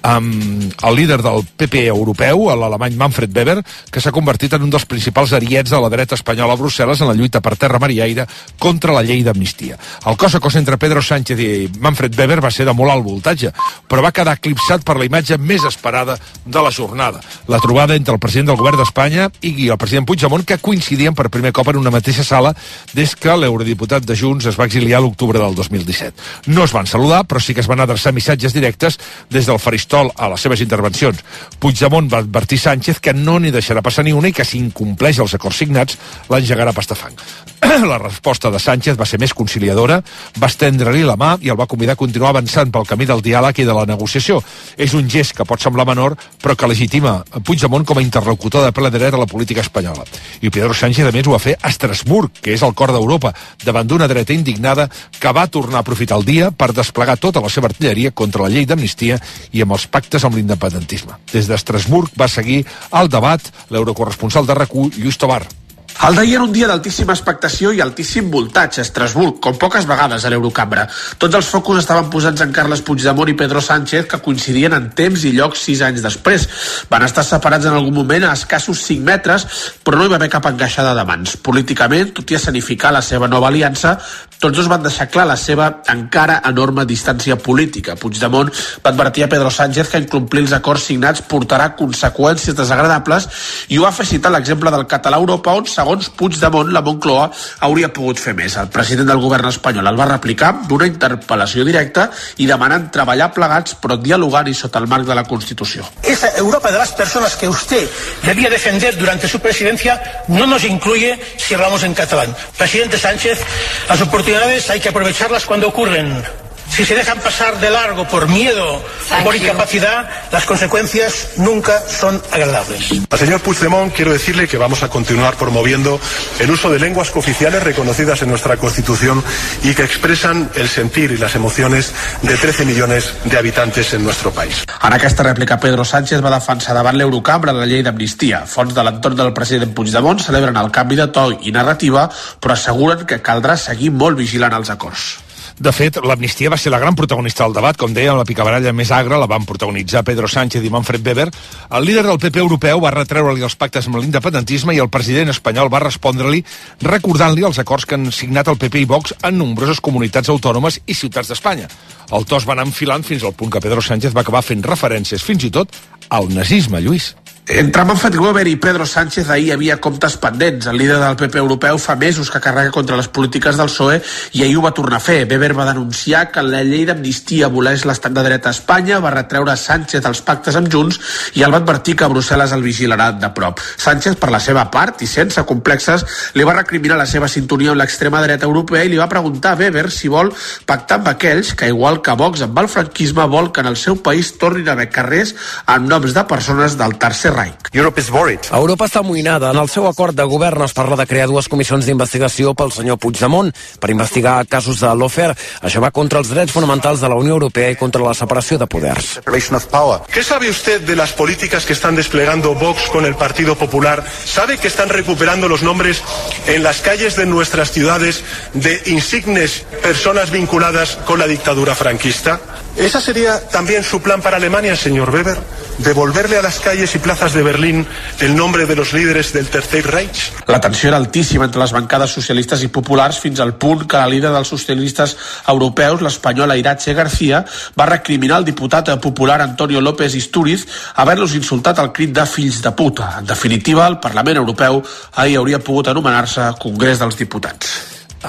amb el líder del PP europeu, l'alemany Manfred Weber, que s'ha convertit en un dels principals ariets de la dreta espanyola a Brussel·les en la lluita per terra, mar i aire contra la llei d'amnistia. El cos a cos entre Pedro Sánchez i Manfred Weber va ser de molt alt voltatge, però va quedar eclipsat per la imatge més esperada de la jornada. La trobada entre el president del govern d'Espanya i el president Puigdemont, que coincidien per primer cop en una mateixa sala des que l'eurodiputat de Junts es va exiliar a l'octubre del 2017. No es van saludar, però sí que es van adreçar missatges directes des del faristol a les seves intervencions. Puigdemont va advertir Sánchez que no n'hi deixarà passar ni una i que si incompleix els acords signats l'engegarà a pastafang. La resposta de Sánchez va ser més conciliadora, va estendre-li la mà i el va convidar a continuar avançant pel camí del diàleg i de la negociació. És un gest que pot semblar menor, però que legitima Puigdemont com a interlocutor de ple dret a la política espanyola. I Pedro Sánchez, a més, ho va fer a Estrasburg, que és el cor d'Europa, davant d'una dreta indignada que va tornar a aprofitar el dia per desplegar tota la seva artilleria contra la llei d'amnistia i amb els pactes amb l'independentisme. Des d'Estrasburg va seguir el debat l'eurocorresponsal de RAC1, Lluís Tobar. El d'ahir era un dia d'altíssima expectació i altíssim voltatge a Estrasburg, com poques vegades a l'Eurocambra. Tots els focus estaven posats en Carles Puigdemont i Pedro Sánchez, que coincidien en temps i llocs 6 anys després. Van estar separats en algun moment a escassos 5 metres, però no hi va haver cap encaixada de mans. Políticament, tot i escenificar la seva nova aliança, tots dos van deixar clar la seva encara enorme distància política. Puigdemont va advertir a Pedro Sánchez que incomplir els acords signats portarà conseqüències desagradables i ho va fer citar l'exemple del català a Europa, on, segons Puigdemont, la Moncloa hauria pogut fer més. El president del govern espanyol el va replicar d'una interpel·lació directa i demanant treballar plegats però dialogant i sota el marc de la Constitució. Esa Europa de las personas que usted debía defender durante su presidencia no nos incluye si hablamos en catalán. Presidente Sánchez, las oportunidades hay que aprovecharlas cuando ocurren. Si se dejan pasar de largo por miedo o por incapacidad, las consecuencias nunca son agradables. Al señor Puigdemont quiero decirle que vamos a continuar promoviendo el uso de lenguas cooficiales reconocidas en nuestra Constitución y que expresan el sentir y las emociones de 13 millones de habitantes en nuestro país. En aquesta rèplica, Pedro Sánchez va defensar davant l'Eurocambra la llei d'amnistia. Fonts de l'entorn del president Puigdemont celebren el canvi de to i narrativa, però asseguren que caldrà seguir molt vigilant els acords. De fet, l'amnistia va ser la gran protagonista del debat. Com deia, la picabaralla més agra la van protagonitzar Pedro Sánchez i Manfred Weber. El líder del PP europeu va retreure-li els pactes amb l'independentisme i el president espanyol va respondre-li recordant-li els acords que han signat el PP i Vox en nombroses comunitats autònomes i ciutats d'Espanya. El to es va anar enfilant fins al punt que Pedro Sánchez va acabar fent referències fins i tot al nazisme, Lluís. Entre Manfred Weber i Pedro Sánchez ahir hi havia comptes pendents. El líder del PP europeu fa mesos que carrega contra les polítiques del PSOE i ahir ho va tornar a fer. Weber va denunciar que la llei d'amnistia aboleix l'estat de dret a Espanya, va retreure a Sánchez els pactes amb Junts i el va advertir que Brussel·les el vigilarà de prop. Sánchez, per la seva part, i sense complexes, li va recriminar la seva sintonia amb l'extrema dreta europea i li va preguntar a Weber si vol pactar amb aquells que, igual que Vox amb el franquisme, vol que en el seu país tornin a haver carrers amb noms de persones del Tercer Reich. Europa està amoïnada. En el seu acord de govern es parla de crear 2 comissions d'investigació pel senyor Puigdemont per investigar casos de l'Ofer. Això va contra els drets fonamentals de la Unió Europea i contra la separació de poders. ¿Qué sabe usted de las políticas que están desplegando Vox con el Partido Popular? ¿Sabe que están recuperando los nombres en las calles de nuestras ciudades de insignes personas vinculadas con la dictadura franquista? ¿Esa sería también su plan para Alemania, señor Weber? ¿Devolverle a las calles y plazas de Berlín el nombre de los líderes del Tercer Reich? La tensió era altíssima entre les bancades socialistes i populars fins al punt que la líder dels socialistes europeus, l'espanyola Iratxe García, va recriminar al diputat popular Antonio López Istúriz haver-los insultat al crit de fills de puta. En definitiva, el Parlament Europeu ahir hauria pogut anomenar-se Congrés dels Diputats.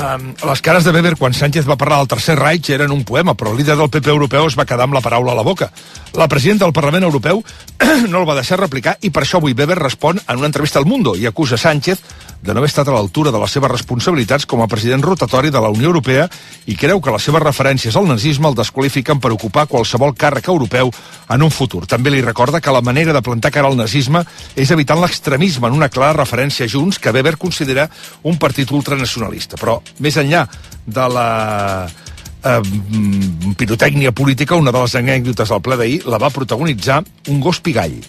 Les cares de Weber quan Sánchez va parlar del Tercer Reich eren un poema, però el líder del PP europeu es va quedar amb la paraula a la boca. La presidenta del Parlament Europeu no el va deixar replicar i per això avui Weber respon en una entrevista al Mundo i acusa Sánchez de no haver estat a l'altura de les seves responsabilitats com a president rotatori de la Unió Europea i creu que les seves referències al nazisme el desqualifiquen per ocupar qualsevol càrrec europeu en un futur. També li recorda que la manera de plantar cara al nazisme és evitant l'extremisme, en una clara referència a Junts, que Weber considera un partit ultranacionalista. Però, més enllà de la pirotècnia política, una de les anècdotes del ple d'ahir la va protagonitzar un gos pigall.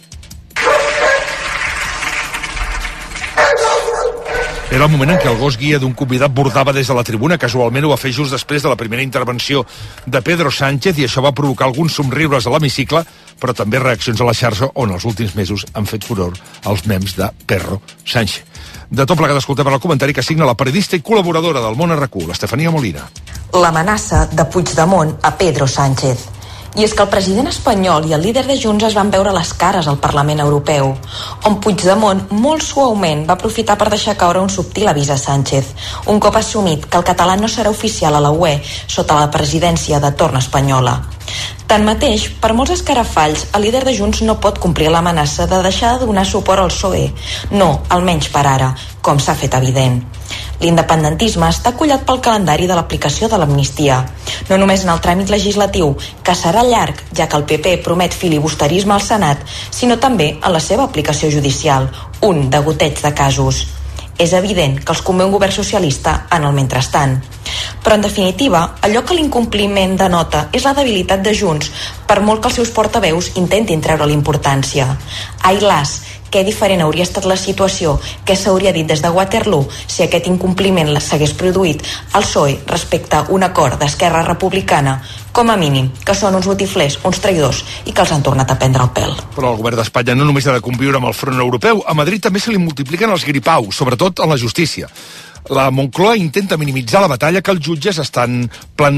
Era el moment en què el gos guia d'un convidat bordava des de la tribuna. Casualment ho va fer just després de la primera intervenció de Pedro Sánchez i això va provocar alguns somriures a l'hemicicle, però també reaccions a la xarxa on els últims mesos han fet furor els memes de Perro Sánchez. De tot plegat escoltem el comentari que signa la periodista i col·laboradora del Món RQ, l'Estefania Molina. L'amenaça de Puigdemont a Pedro Sánchez. I és que el president espanyol i el líder de Junts es van veure les cares al Parlament Europeu, on Puigdemont molt suaument va aprofitar per deixar caure un subtil avís a Sánchez, un cop assumit que el català no serà oficial a la UE sota la presidència de torn espanyola. Tanmateix, per molts escarafalls, el líder de Junts no pot complir l'amenaça de deixar de donar suport al PSOE. No, almenys per ara, com s'ha fet evident. L'independentisme està acollat pel calendari de l'aplicació de l'amnistia, no només en el tràmit legislatiu, que serà llarg, ja que el PP promet filibusterisme al Senat, sinó també en la seva aplicació judicial, un degoteig de casos. És evident que els convé un govern socialista en el mentrestant. Però, en definitiva, allò que l'incompliment denota és la debilitat de Junts, per molt que els seus portaveus intentin treure l'importància. Ai las, que diferent hauria estat la situació, que s'hauria dit des de Waterloo si aquest incompliment s'hagués produït al PSOE respecte a un acord d'Esquerra Republicana, com a mínim, que són uns botiflers, uns traïdors i que els han tornat a prendre el pèl. Però el govern d'Espanya no només ha de conviure amb el front europeu, a Madrid també se li multipliquen els gripaus, sobretot en la justícia. La Moncloa intenta minimitzar la batalla que els jutges estan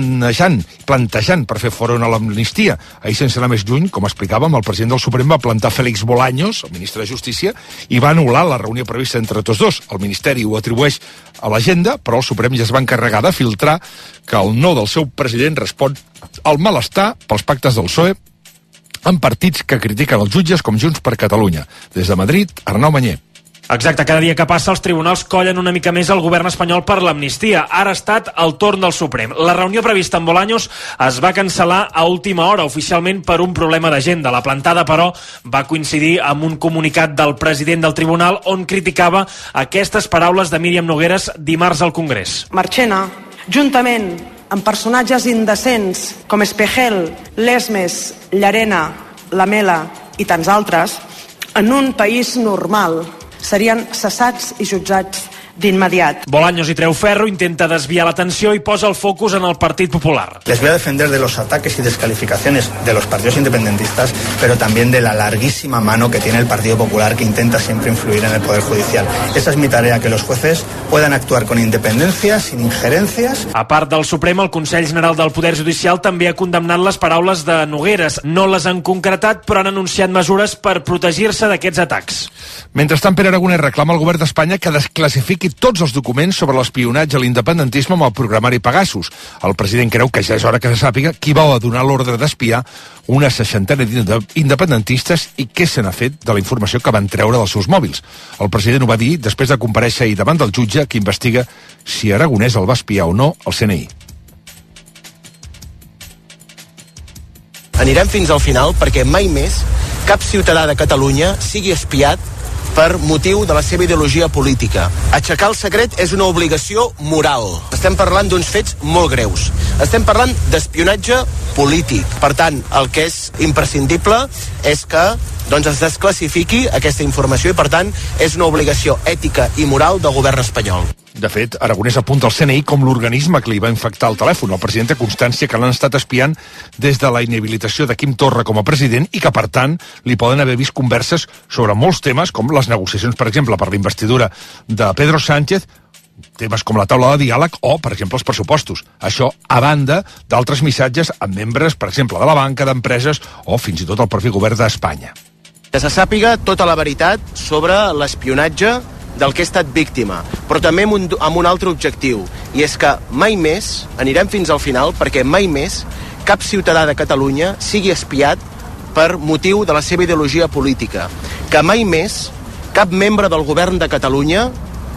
plantejant per fer front a l'amnistia. Ahir, sense anar més lluny, com explicàvem, el president del Suprem va plantar Félix Bolaños, el ministre de Justícia, i va anul·lar la reunió prevista entre tots dos. El Ministeri ho atribueix a l'agenda, però el Suprem ja es va encarregar de filtrar que el no del seu president respon al malestar pels pactes del PSOE amb partits que critiquen els jutges com Junts per Catalunya. Des de Madrid, Arnau Manyer. Exacte, cada dia que passa els tribunals collen una mica més el govern espanyol per l'amnistia. Ara ha estat el torn del Suprem. La reunió prevista amb Bolaños es va cancel·lar a última hora, oficialment per un problema d'agenda. La plantada, però, va coincidir amb un comunicat del president del tribunal on criticava aquestes paraules de Míriam Nogueras dimarts al Congrés. Marchena, juntament amb personatges indecents com Espejel, Lesmes, Llarena, Lamela i tants altres, en un país normal serien cessats i jutjats d'immediat. Bolaños hi treu ferro, intenta desviar l'atenció i posa el focus en el Partit Popular. Les voy a defender de los ataques y descalificaciones de los partidos independentistas, pero también de la larguísima mano que tiene el Partido Popular, que intenta siempre influir en el Poder Judicial. Esa es mi tarea, que los jueces puedan actuar con independencia, sin injerencias. A part del Suprem, el Consell General del Poder Judicial també ha condemnat les paraules de Nogueras. No les han concretat, però han anunciat mesures per protegir-se d'aquests atacs. Mentrestant, Pere Aragonès reclama al govern d'Espanya que desclassifiqui tots els documents sobre l'espionatge a l'independentisme amb el programari Pegasus. El president creu que ja és hora que se sàpiga qui va donar l'ordre d'espiar una 60 d'independentistes i què se n'ha fet de la informació que van treure dels seus mòbils. El president ho va dir després de comparèixer ahir davant del jutge que investiga si Aragonès el va espiar o no al CNI. Anirem fins al final perquè mai més cap ciutadà de Catalunya sigui espiat per motiu de la seva ideologia política. Aixecar el secret és una obligació moral. Estem parlant d'uns fets molt greus. Estem parlant d'espionatge polític. Per tant, el que és imprescindible és que es desclassifiqui aquesta informació i, per tant, és una obligació ètica i moral del govern espanyol. De fet, Aragonès apunta el CNI com l'organisme que li va infectar el telèfon. El president té constància que l'han estat espiant des de la inhabilitació de Quim Torra com a president i que, per tant, li poden haver vist converses sobre molts temes, com les negociacions, per exemple, per la investidura de Pedro Sánchez, temes com la taula de diàleg o, per exemple, els pressupostos. Això a banda d'altres missatges amb membres, per exemple, de la banca, d'empreses o fins i tot el propi govern d'Espanya. Que se sàpiga tota la veritat sobre l'espionatge del que he estat víctima, però també amb un altre objectiu, i és que mai més, anirem fins al final, perquè mai més cap ciutadà de Catalunya sigui espiat per motiu de la seva ideologia política, que mai més cap membre del govern de Catalunya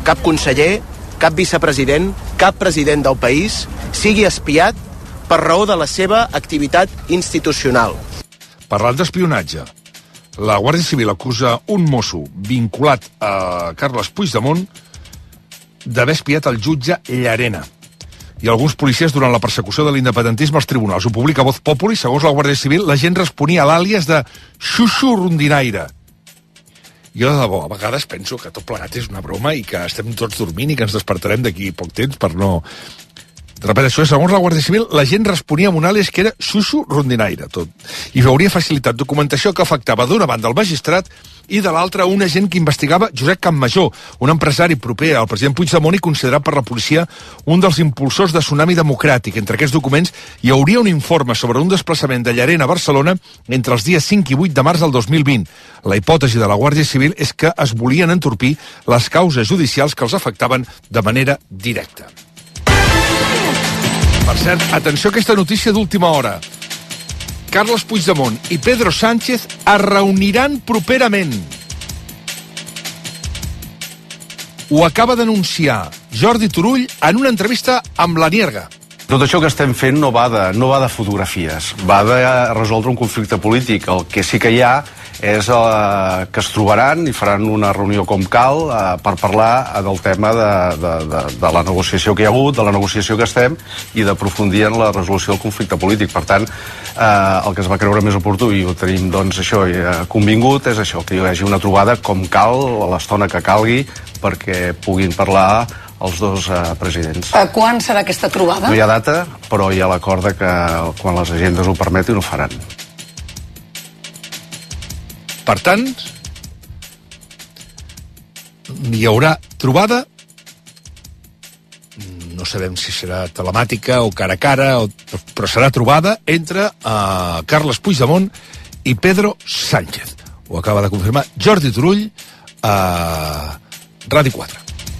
cap conseller, cap vicepresident, cap president del país sigui espiat per raó de la seva activitat institucional. Parlant d'espionatge, la Guàrdia Civil acusa un mosso vinculat a Carles Puigdemont d'haver espiat el jutge Llarena i alguns policies durant la persecució de l'independentisme als tribunals. Ho publica Voz Populi. Segons la Guàrdia Civil, la gent responia a l'àlies de Xuxu Rondinaire. Jo, de debò, a vegades penso que tot plegat és una broma i que estem tots dormint i que ens despertarem d'aquí poc temps per no... Repeteixo, segons la Guàrdia Civil, la gent responia amb un àlies que era Xuxu Rondinaire, tot. I hauria facilitat documentació que afectava d'una banda el magistrat i de l'altra un agent que investigava Josep Campmajor, un empresari proper al president Puigdemont i considerat per la policia un dels impulsors de Tsunami Democràtic. Entre aquests documents hi hauria un informe sobre un desplaçament de Llarena a Barcelona entre els dies 5 i 8 de març del 2020. La hipòtesi de la Guàrdia Civil és que es volien entorpir les causes judicials que els afectaven de manera directa. Per cert, atenció a aquesta notícia d'última hora. Carles Puigdemont i Pedro Sánchez es reuniran properament. Ho acaba d'anunciar Jordi Turull en una entrevista amb la Nierga. Tot això que estem fent no va de fotografies, va de resoldre un conflicte polític. El que sí que hi ha és que es trobaran i faran una reunió com cal per parlar del tema de la negociació que hi ha hagut, de la negociació que estem i d'aprofundir en la resolució del conflicte polític. Per tant, el que es va creure més oportú i ho tenim doncs això convingut és això, que hi hagi una trobada com cal a l'estona que calgui perquè puguin parlar els dos presidents. Quan serà aquesta trobada? No hi ha data, però hi ha l'acord que quan les agendes ho permetin ho faran. Per tant, hi haurà trobada, no sabem si serà telemàtica o cara a cara, però serà trobada entre Carles Puigdemont i Pedro Sánchez. Ho acaba de confirmar Jordi Turull a Ràdio 4.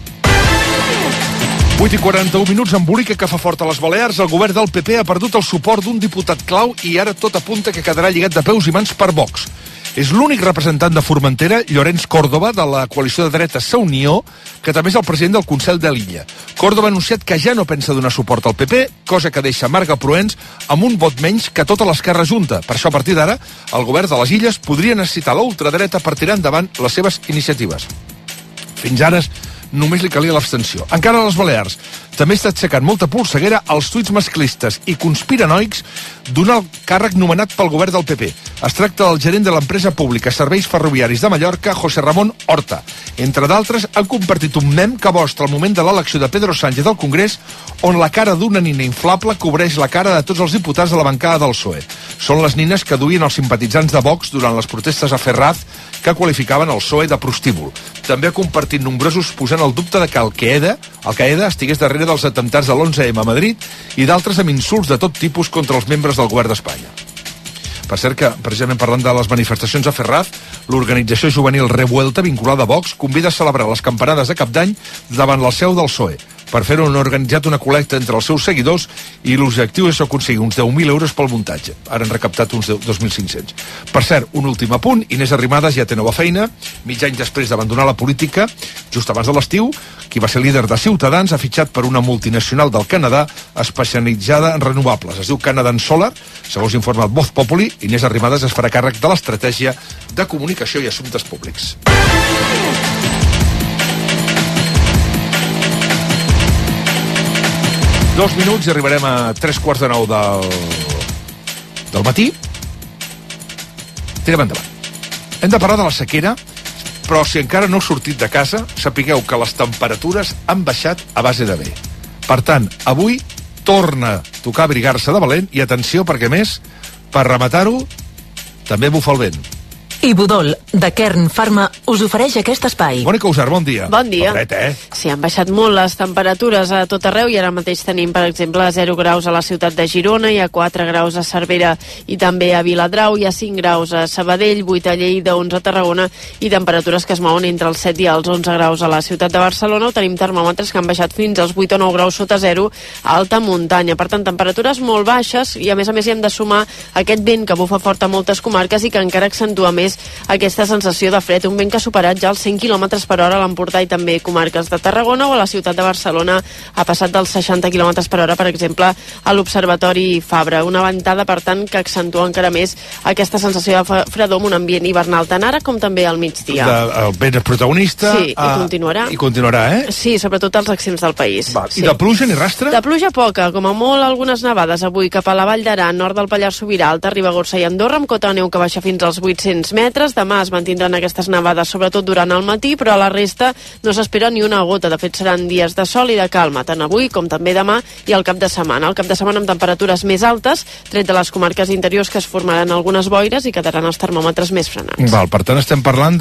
8:41, embolica que fa fort a les Balears. El govern del PP ha perdut el suport d'un diputat clau i ara tot apunta que quedarà lligat de peus i mans per Vox. És l'únic representant de Formentera, Llorenç Córdoba, de la coalició de dreta Sa Unió, que també és el president del Consell de l'Illa. Córdoba ha anunciat que ja no pensa donar suport al PP, cosa que deixa Marga Proens amb un vot menys que tota l'esquerra junta. Per això, a partir d'ara, el govern de les Illes podria necessitar la ultradreta per tirar endavant les seves iniciatives. Fins ara només li calia l'abstenció. Encara a les Balears també està aixecant molta polseguera als tuits masclistes i conspiranoics d'un alt càrrec nomenat pel govern del PP. Es tracta del gerent de l'empresa pública Serveis Ferroviaris de Mallorca, José Ramon Horta. Entre d'altres, han compartit un mem que mostra el moment de l'elecció de Pedro Sánchez al Congrés, on la cara d'una nina inflable cobreix la cara de tots els diputats de la bancada del PSOE. Són les nines que duien els simpatitzants de Vox durant les protestes a Ferraz, que qualificaven el PSOE de prostíbul. També ha compartit nombrosos posant el dubte de que Al-Qaeda estigués darrere dels atemptats de l'11M a Madrid i d'altres amb insults de tot tipus contra els membres del govern d'Espanya. Per cert que, precisament parlant de les manifestacions a Ferraz, l'organització juvenil Revuelta, vinculada a Vox, convida a celebrar les campanades de Cap d'Any davant la seu del PSOE. Per fer-ho han organitzat una col·lecta entre els seus seguidors i l'objectiu és aconseguir uns 10.000 euros pel muntatge. Ara han recaptat uns 2.500. Per cert, un últim apunt, Inés Arrimadas ja té nova feina. Mig any després d'abandonar la política, just abans de l'estiu, qui va ser líder de Ciutadans ha fitxat per una multinacional del Canadà especialitzada en renovables. Es diu Canadian Solar. Segons informa Voz Populi, Inés Arrimadas es farà càrrec de l'estratègia de comunicació i assumptes públics. 2 minuts i arribarem a 8:45 del matí. Tirem endavant. Hem de parlar de la sequera, però si encara no heu sortit de casa, sapigueu que les temperatures han baixat a base de bé. Per tant, avui torna a tocar abrigar-se de valent i atenció perquè, més, per rematar-ho, també bufa el vent. Ibudol, de Kern Pharma, us ofereix aquest espai. Mònica Usar, bon dia. Bon dia. Fred, Sí, han baixat molt les temperatures a tot arreu i ara mateix tenim, per exemple, 0 graus a la ciutat de Girona, hi ha 4 graus a Cervera i també a Viladrau, hi ha 5 graus a Sabadell, 8 a Lleida, 11 a Tarragona i temperatures que es mouen entre els 7 i els 11 graus a la ciutat de Barcelona. Tenim termòmetres que han baixat fins als 8 o 9 graus sota zero a alta muntanya. Per tant, temperatures molt baixes i a més hi hem de sumar aquest vent que bufa fort a moltes comarques i que encara accentua més més aquesta sensació de fred, un vent que ha superat ja els 100 km per hora a l'Empordà i també comarques de Tarragona, o a la ciutat de Barcelona ha passat dels 60 km per hora, per exemple, a l'Observatori Fabra. Una ventada, per tant, que accentua encara més aquesta sensació de fredor amb un ambient hivernal tant ara com també al migdia. El vent és protagonista. Sí, i continuarà. I continuarà, Sí, sobretot als extrems del país. I de pluja ni rastre? De pluja poca, com a molt algunes nevades avui cap a la Vall d'Aran, nord del Pallars Sobirà, Alta Ribagorça i Andorra, amb cota de neu que baixa fins als 800 metres. Demà es mantindran aquestes nevades, sobretot durant el matí, però a la resta no s'espera ni una gota. De fet, seran dies de sol i de calma, tant avui com també demà i el cap de setmana. El cap de setmana amb temperatures més altes, tret de les comarques interiors que es formaran algunes boires i quedaran els termòmetres més frenats. Per tant, estem parlant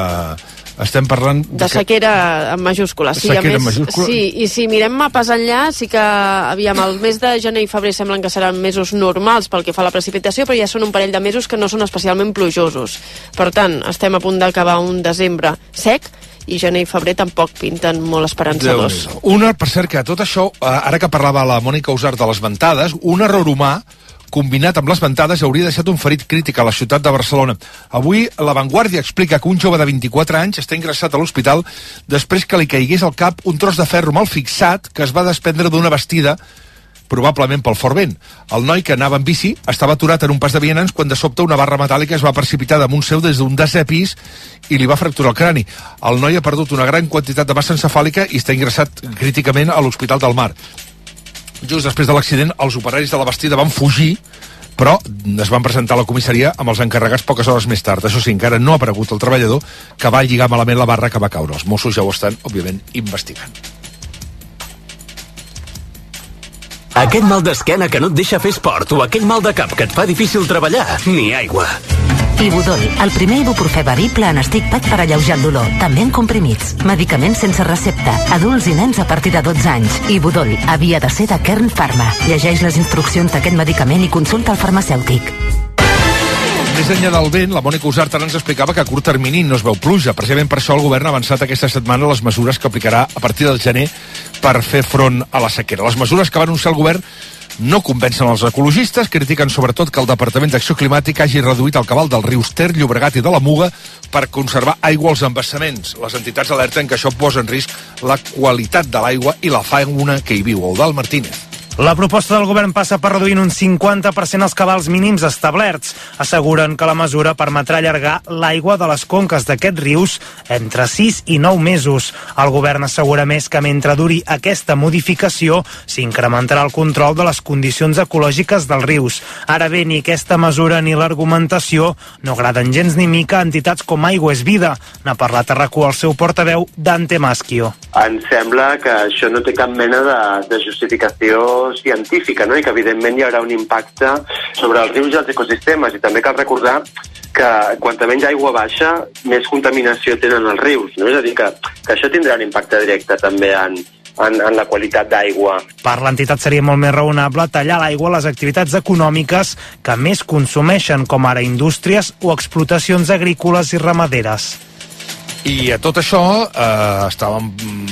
de sequera en majúscules. Sequera en majúscules. Sí, i si mirem mapes enllà, sí que, el mes de gener i febrer semblen que seran mesos normals pel que fa a la precipitació, però ja són un parell de mesos que no són especialment plujosos. Per tant, estem a punt d'acabar un desembre sec, i gener i febrer tampoc pinten molt esperançadors. Per cert, que tot això, ara que parlava la Mònica Usart de les ventades, un error humà combinat amb les ventades hauria deixat un ferit crític a la ciutat de Barcelona. Avui, La Vanguardia explica que un jove de 24 anys està ingressat a l'hospital després que li caigués al cap un tros de ferro mal fixat que es va desprendre d'una bastida, probablement pel fort vent. El noi, que anava en bici, estava aturat en un pas de vianants quan de sobte una barra metàl·lica es va precipitar damunt seu des d'un 10è pis i li va fracturar el crani. El noi ha perdut una gran quantitat de massa encefàlica i està ingressat críticament a l'Hospital del Mar. Just després de l'accident, els operaris de la bastida van fugir, però es van presentar a la comissaria amb els encarregats poques hores més tard. Això sí, encara no ha aparegut el treballador que va lligar malament la barra que va caure. Els Mossos ja ho estan, òbviament, investigant. Aquest mal d'esquena que no et deixa fer esport o aquell mal de cap que et fa difícil treballar, ni aigua. Ibudol, el primer ibuprofè bevible en stick pack per alleujar el dolor, també en comprimits. Medicaments sense recepta, adults i nens a partir de 12 anys. Ibudol havia de ser de Kern Pharma. Llegeix les instruccions d'aquest medicament i consulta el farmacèutic. Més enllà del vent, la Mònica Usart ens explicava que a curt termini no es veu pluja. Precisament per això el govern ha avançat aquesta setmana les mesures que aplicarà a partir del gener per fer front a la sequera. Les mesures que va anunciar el govern no convencen els ecologistes, critiquen sobretot que el Departament d'Acció Climàtica hagi reduït el cabal dels rius Ter, Llobregat i de la Muga per conservar aigua als embassaments. Les entitats alerten que això posa en risc la qualitat de l'aigua i la fauna que hi viu. Eudald Martínez. La proposta del govern passa per reduir un 50% els cabals mínims establerts. Asseguren que la mesura permetrà allargar l'aigua de les conques d'aquests rius entre 6 i 9 mesos. El govern assegura més que mentre duri aquesta modificació s'incrementarà el control de les condicions ecològiques dels rius. Ara bé, ni aquesta mesura ni l'argumentació no agraden gens ni mica a entitats com Aigua és Vida. N'ha parlat a RAC1 el seu portaveu, Dante Maschio. Ens sembla que això no té cap mena de justificació científica, no? I que evidentment hi haurà un impacte sobre els rius i els ecosistemes, i també cal recordar que quanta menys aigua baixa, més contaminació tenen els rius, no? És a dir, que això tindrà un impacte directe també en la qualitat d'aigua. Per l'entitat seria molt més raonable tallar l'aigua a les activitats econòmiques que més consumeixen, com ara indústries o explotacions agrícoles i ramaderes. I a tot això estàvem,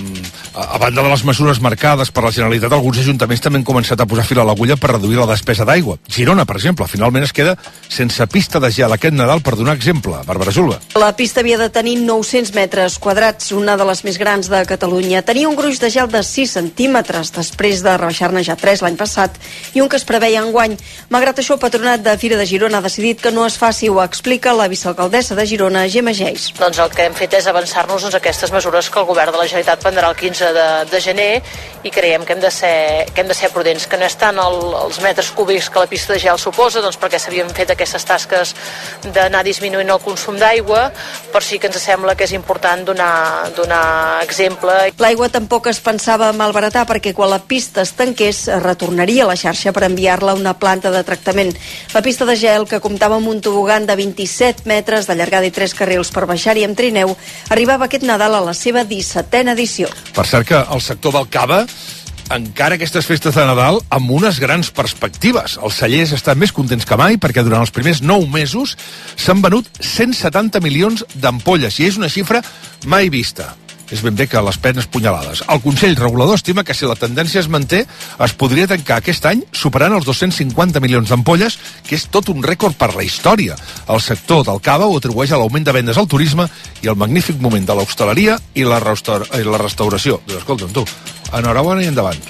a banda de les mesures marcades per la Generalitat, alguns ajuntaments també han començat a posar fil a l'agulla per reduir la despesa d'aigua. Girona, per exemple, finalment es queda sense pista de gel aquest Nadal, per donar exemple. Bàrbara Julva. La pista havia de tenir 900 metres quadrats, una de les més grans de Catalunya. Tenia un gruix de gel de 6 centímetres, després de rebaixar-ne ja 3 l'any passat, i un que es preveia enguany. Malgrat això, el Patronat de Fira de Girona ha decidit que no es faci, ho explica la vicealcaldessa de Girona, Gemma Geis. Doncs el que hem fet és avançar-nos a aquestes mesures que el govern de la Generalitat prendrà el 15 de gener, i creiem que hem de ser prudents, que no és tant els metres cúbics que la pista de gel suposa, doncs perquè s'havien fet aquestes tasques d'anar disminuint el consum d'aigua, però sí que ens sembla que és important donar exemple. L'aigua tampoc es pensava malbaratar, perquè quan la pista es tanqués es retornaria a la xarxa per enviar-la a una planta de tractament. La pista de gel, que comptava amb un tobogan de 27 metres de llargada i 3 carrils per baixar-hi amb trineu, arribava aquest Nadal a la seva 17a edició. Per cert que el sector del cava encara aquestes festes de Nadal amb unes grans perspectives. Els cellers estan més contents que mai perquè durant els primers 9 mesos s'han venut 170 milions d'ampolles i és una xifra mai vista. és ben bé que les penes punyalades. El Consell Regulador estima que si la tendència es manté, es podria tancar aquest any superant els 250 milions d'ampolles, que és tot un rècord per la història. El sector del cava ho atribueix a l'augment de vendes al turisme i al magnífic moment de l'hostaleria i la restauració. Doncs escolta'm tu, enhorabona i endavant.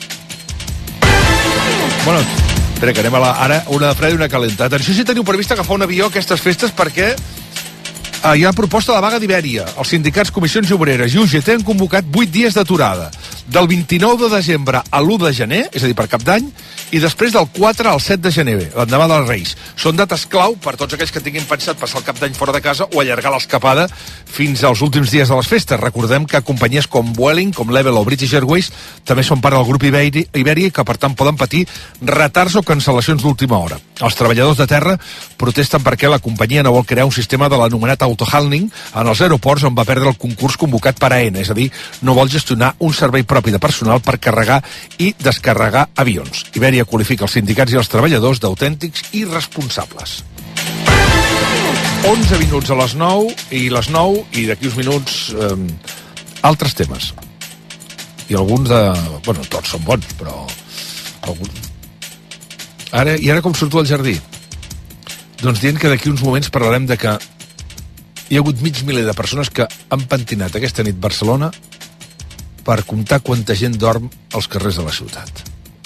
Bueno, espera, que anem ara una de freda i una calenta. Atenció si teniu previst agafar un avió a aquestes festes perquè hi ha proposta de vaga d'Ibèria. Els sindicats, comissions obreres i UGT han convocat 8 dies d'aturada. Del 29 de desembre a l'1 de gener, és a dir, per Cap d'Any, i després del 4 al 7 de gener, l'endemà dels Reis. Són dates clau per tots aquells que tinguin pensat passar el Cap d'Any fora de casa o allargar l'escapada fins als últims dies de les festes. Recordem que companyies com Vueling, com Level o British Airways també són part del grup Ibèria i que, per tant, poden patir retards o cancel·lacions d'última hora. Els treballadors de terra protesten perquè la companyia no vol crear un sistema de l'anomenat autohandling en els aeroports on va perdre el concurs convocat per AENA, és a dir, no vol gestionar un servei propi de personal per carregar i descarregar avions. Ibèria qualifica els sindicats i els treballadors d'autèntics irresponsables. 11 minuts a les 9 i d'aquí uns minuts altres temes. I alguns de... Bueno, tots són bons, però... Ara com surto al jardí? Doncs dient que d'aquí uns moments parlarem de que hi ha hagut mig miler de persones que han pentinat aquesta nit Barcelona per comptar quanta gent dorm als carrers de la ciutat.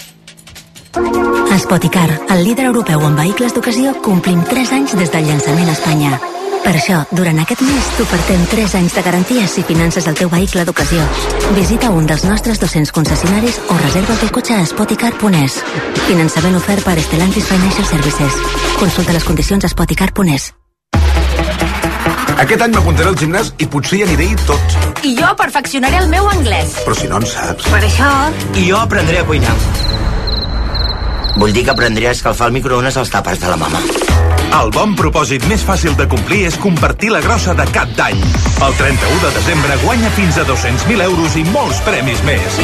A Spoticar, el líder europeu en vehicles d'ocasió, complim 3 anys des del llançament a Espanya. Per això, durant aquest mes t'ofertem 3 anys de garantia si finances el teu vehicle d'ocasió. Visita un dels nostres 200 concessionaris o reserva el teu cotxe a spoticar.es. Finançament ofert per Stellantis Financial Services. Consulta les condicions a spoticar.es. Aquest any m'apuntaré al gimnàs i potser hi aniré tot. I jo perfeccionaré el meu anglès. Però si no en saps. Per això... I jo aprendré a cuinar. Vull dir que aprendré a escalfar el microones als tàpers de la mama. El bon propòsit més fàcil de complir és compartir la grossa de cap d'any. El 31 de desembre guanya fins a 200.000 euros i molts premis més.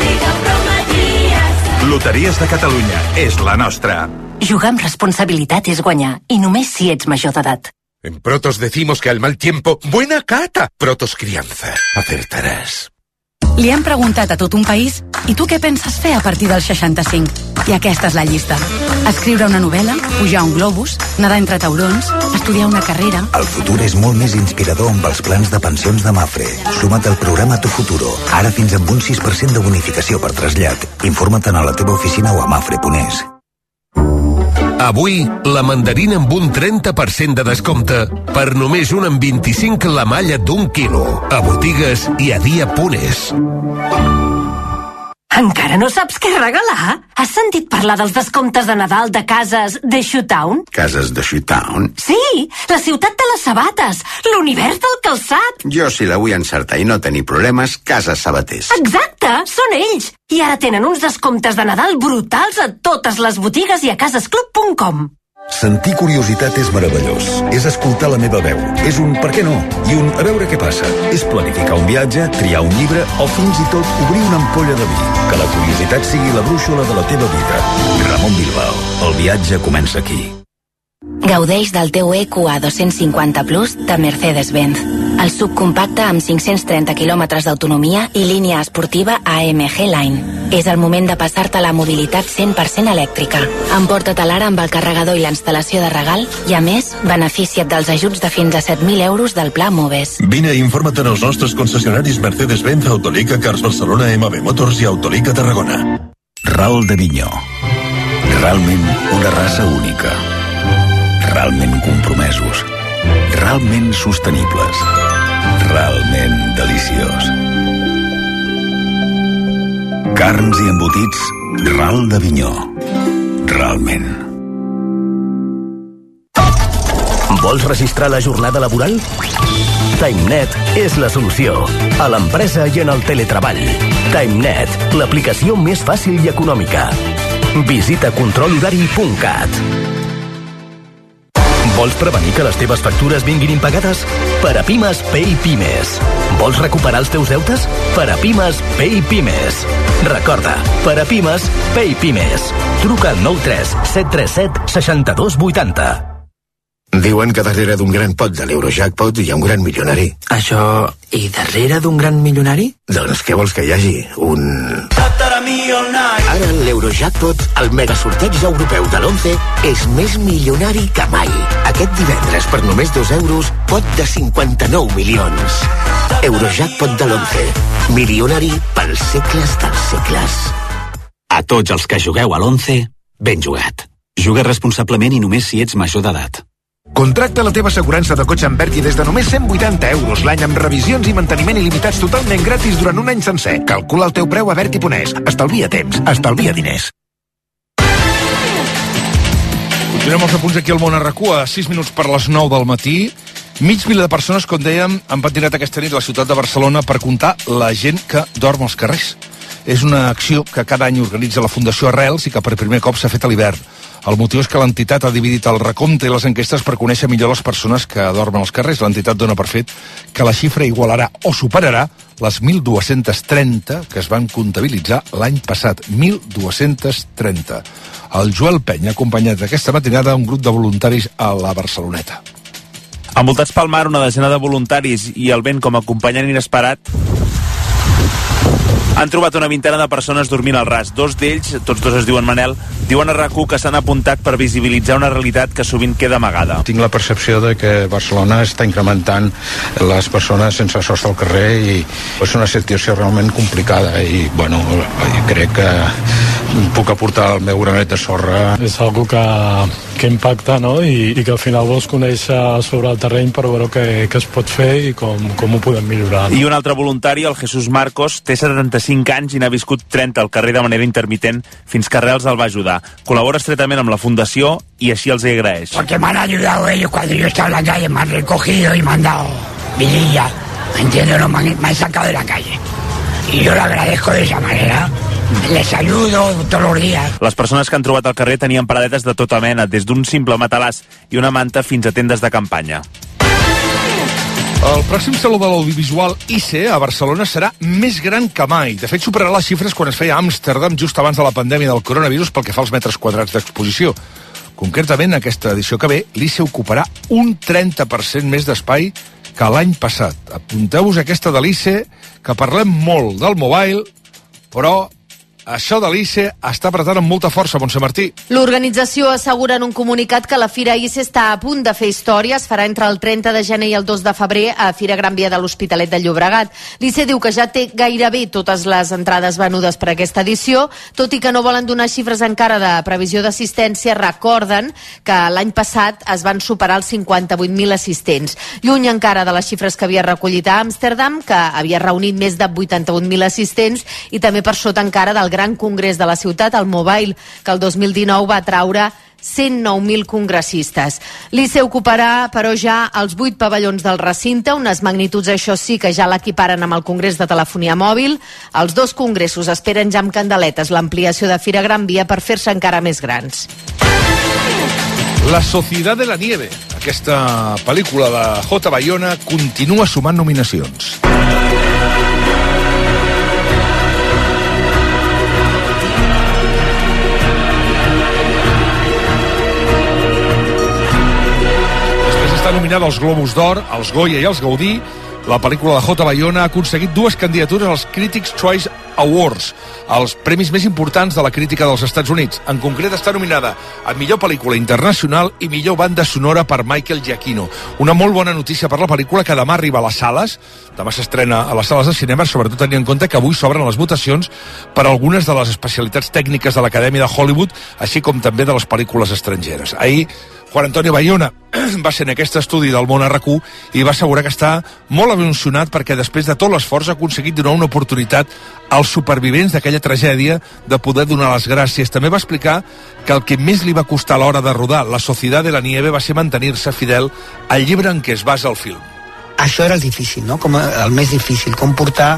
Loteries de Catalunya és la nostra. Jugar amb responsabilitat és guanyar, i només si ets major d'edat. En Protos decimos que al mal tiempo, buena cata. Protos Crianza. Acertaràs. Li han preguntat a tot un país i tu què penses fer a partir dels 65? I aquesta és la llista. Escriure una novel·la, pujar un globus, nedar entre taurons, estudiar una carrera... El futur és molt més inspirador amb els plans de pensions de Mafre. Suma't al programa Tu Futuro. Ara fins amb un 6% de bonificació per trasllat. Informa't a la teva oficina o a mafre.es. Avui, la mandarina amb un 30% de descompte per només un amb 25 la malla d'1 quilo. A botigues i a dia.es. Encara no saps què regalar? Has sentit parlar dels descomptes de Nadal de cases de Shoetown? Cases de Shoetown? Sí, la ciutat de les sabates, l'univers del calçat. Jo, si la vull encertar i no tenir problemes, Cases Sabaters. Exacte, són ells. I ara tenen uns descomptes de Nadal brutals a totes les botigues i a casesclub.com. Sentir curiositat és meravellós. És escoltar la meva veu. És un per què no i un a veure què passa. És planificar un viatge, triar un llibre o fins i tot obrir una ampolla de vi. Que la curiositat sigui la brúixola de la teva vida. Ramon Bilbao. El viatge comença aquí. Gaudeix del teu EQA 250 Plus de Mercedes-Benz. El subcompacte amb 530 km d'autonomia i línia esportiva AMG Line. És el moment de passar-te la mobilitat 100% elèctrica. Emporta-te'l ara amb el carregador i la instal·lació de regal i, a més, beneficia't dels ajuts de fins a 7.000 euros del Pla Moves. Vine i informa't en els nostres concessionaris Mercedes-Benz, Autolica, Cars Barcelona, MB Motors i Autolica Tarragona. Ral de Vinyó. Realment una raça única. Realment compromesos. Realment sostenibles. Realment deliciós. Carns i embotits Ral de Vinyó. Realment. Vols registrar la jornada laboral? TimeNet és la solució. A l'empresa i en el teletreball. TimeNet, l'aplicació més fàcil i econòmica. Visita controlhorari.cat. Vols prevenir que les teves factures vinguin impagades? Per a Pimes, Pay Pimes. Vols recuperar els teus deutes? Per a Pimes, Pay Pimes. Recorda, per a Pimes, Pay Pimes. Truca al 93 737 6280. Diuen que darrere d'un gran pot de l'Eurojackpot hi ha un gran milionari. Això... I darrere d'un gran milionari? Doncs què vols que hi hagi? Ara l'Eurojackpot, el megasorteig europeu de l'11, és més milionari que mai. Aquest divendres, per només 2 euros, pot de 59 milions. Eurojackpot de l'11. Milionari pels segles dels segles. A tots els que jugueu a l'11, ben jugat. Juga responsablement i només si ets major d'edat. Contracta la teva assegurança de cotxe amb Berti des de només 180 euros l'any amb revisions i manteniment il·limitats totalment gratis durant un any sencer. Calcula el teu preu a Berti.es. Estalvia temps, estalvia diners. Continuem els apunts aquí al Món RQ a 6 minuts per les 9 del matí. Mig miler de persones, com dèiem, han patinat aquesta nit a la ciutat de Barcelona per comptar la gent que dorm als carrers. És una acció que cada any organitza la Fundació Arrels i que per primer cop s'ha fet a l'hivern. El motiu és que l'entitat ha dividit el recompte i les enquestes per conèixer millor les persones que dormen als carrers. L'entitat dona per fet que la xifra igualarà o superarà les 1.230 que es van comptabilitzar l'any passat. 1.230. El Joel Penya ha acompanyat aquesta matinada un grup de voluntaris a la Barceloneta. Envoltats pel mar, una desena de voluntaris i el vent com a acompanyant inesperat, han trobat una vintena de persones dormint al ras. 2 d'ells, tots 2 es diuen Manel, diuen a RAC1 que s'han apuntat per visibilitzar una realitat que sovint queda amagada. Tinc la percepció de que Barcelona està incrementant les persones sense sostre al carrer i és una situació realment complicada i, bueno, crec que puc aportar el meu granet de sorra. És algo que impacta, no? I que al final vols conèixer sobre el terreny per veure què es pot fer i com ho podem millorar. I un altre voluntari, el Jesús Marcos, té 75 anys i n'ha viscut 30 al carrer de manera intermitent fins que Arrels el va ajudar. Col·labora estretament amb la Fundació i així els agraeix. Porque me han ayudado ellos cuando yo estaba en la calle, me han recogido y me han dado vidilla, ¿entiendes? Me han sacado de la calle. Y yo lo agradezco de esa manera. Les ayudo todos los días. Les persones que han trobat al carrer tenien paradetes de tota mena, des d'un simple matalàs i una manta fins a tendes de campanya. El pròxim Saló de l'Audiovisual ICE a Barcelona serà més gran que mai. De fet, superarà les xifres quan es feia a Amsterdam just abans de la pandèmia del coronavirus pel que fa als metres quadrats d'exposició. Concretament, aquesta edició que ve, l'ICE ocuparà un 30% més d'espai que l'any passat. Apunteu-vos aquesta de l'ICE, que parlem molt del mobile, però això de l'ICE està apretant amb molta força, Montse Martí. L'organització assegura en un comunicat que la Fira ICE està a punt de fer història. Es farà entre el 30 de gener i el 2 de febrer a Fira Gran Via de l'Hospitalet de Llobregat. L'ICE diu que ja té gairebé totes les entrades venudes per aquesta edició, tot i que no volen donar xifres encara de previsió d'assistència. Recorden que l'any passat es van superar els 58.000 assistents. Lluny encara de les xifres que havia recollit a Amsterdam, que havia reunit més de 81.000 assistents, i també per sota encara del gran congrés de la ciutat, el Mobile, que el 2019 va atraure 109.000 congressistes. L'ICE ocuparà, però, ja els 8 pavellons del recinte, unes magnituds, això sí, que ja l'equiparen amb el Congrés de Telefonia Mòbil. Els 2 congressos esperen ja amb candeletes l'ampliació de Fira Gran Via per fer-se encara més grans. La Sociedad de la Nieve, aquesta pel·lícula de J. Bayona, continua sumant nominacions. Està nominada als Globus d'Or, als Goya i als Gaudí. La pel·lícula de J. Bayona ha aconseguit 2 candidatures als Critics' Choice Awards, els premis més importants de la crítica dels Estats Units. En concret està nominada a millor pel·lícula internacional i millor banda sonora per Michael Giacchino. Una molt bona notícia per la pel·lícula, que demà arriba a les sales. Demà s'estrena a les sales de cinema, sobretot tenint en compte que avui s'obren les votacions per a algunes de les especialitats tècniques de l'Acadèmia de Hollywood, així com també de les pel·lícules estrangeres. Ahir Juan Antonio Bayona va ser en aquest estudi del Món RQ i va assegurar que està molt emocionat perquè després de tot l'esforç ha aconseguit donar una oportunitat als supervivents d'aquella tragèdia de poder donar les gràcies. També va explicar que el que més li va costar a l'hora de rodar La Sociedad de la Nieve va ser mantenir-se fidel al llibre en què es basa el film. Això era el difícil, no? Com el més difícil, com portar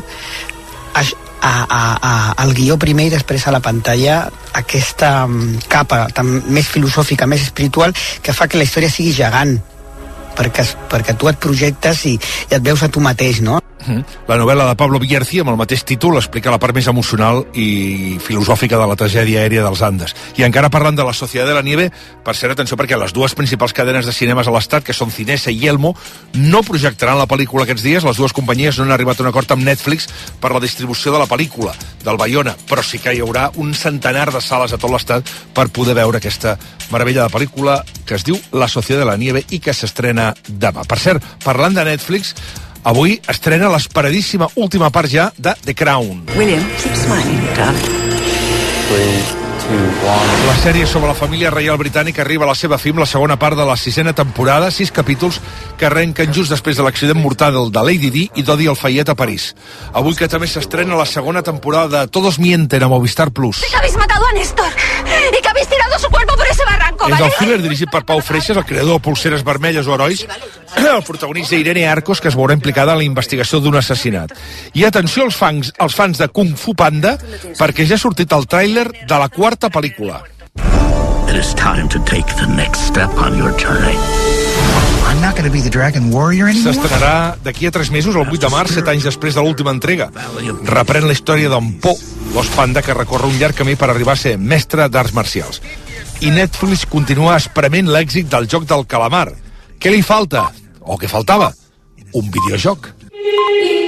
al guió primer i després a la pantalla aquesta capa més filosòfica, més espiritual, que fa que la història sigui gegant, perquè tu et projectes i et veus a tu mateix, no? La novel·la de Pablo Bierzi, amb el mateix títol, explica la part més emocional i filosòfica de la tragèdia aèria dels Andes. I encara parlant de la Sociedad de la Nieve, per cert, atenció, perquè les dues principals cadenes de cinemes a l'estat, que són Cinesa i Yelmo, no projectaran la pel·lícula aquests dies. Les dues companyies no han arribat a un acord amb Netflix per la distribució de la pel·lícula del Bayona, però sí que hi haurà un centenar de sales a tot l'estat per poder veure aquesta meravella de pel·lícula que es diu La Sociedad de la Nieve i que s'estrena demà. Per cert, parlant de Netflix, avui estrena l'esperadíssima última part ja de The Crown. William, keep smiling, darling. 3, 2, 1. La sèrie sobre la família reial britànica arriba a la seva fi amb la segona part de la 6ª temporada, 6 capítols que arrenquen just després de l'accident mortal de Lady Di i d'Odi al Fayet a París. Avui que també s'estrena la segona temporada de Todos mienten a Movistar Plus. Que habéis matado a Néstor y que habéis tirado su cuerpo por ese barranco, És ¿vale? el thriller dirigit per Pau Freixas, el creador de Pulseres vermelles o herois, el protagonista Irene Arcos, que es veurà implicada en la investigació d'un assassinat. I atenció als fans de Kung Fu Panda, perquè ja ha sortit el tràiler de la 4ª pel·lícula. It is time to take the next step on your journey. I'm not going to be the Dragon Warrior anymore. S'estrenarà d'aquí a 3 mesos, el 8 de març, 7 anys després de l'última entrega. Reprèn la història d'en Po, l'os panda que recorre un llarg camí per arribar a ser mestre d'arts marcials. I Netflix continua esprement l'èxit del joc del calamar. Què li falta? O què faltava? Un videojoc.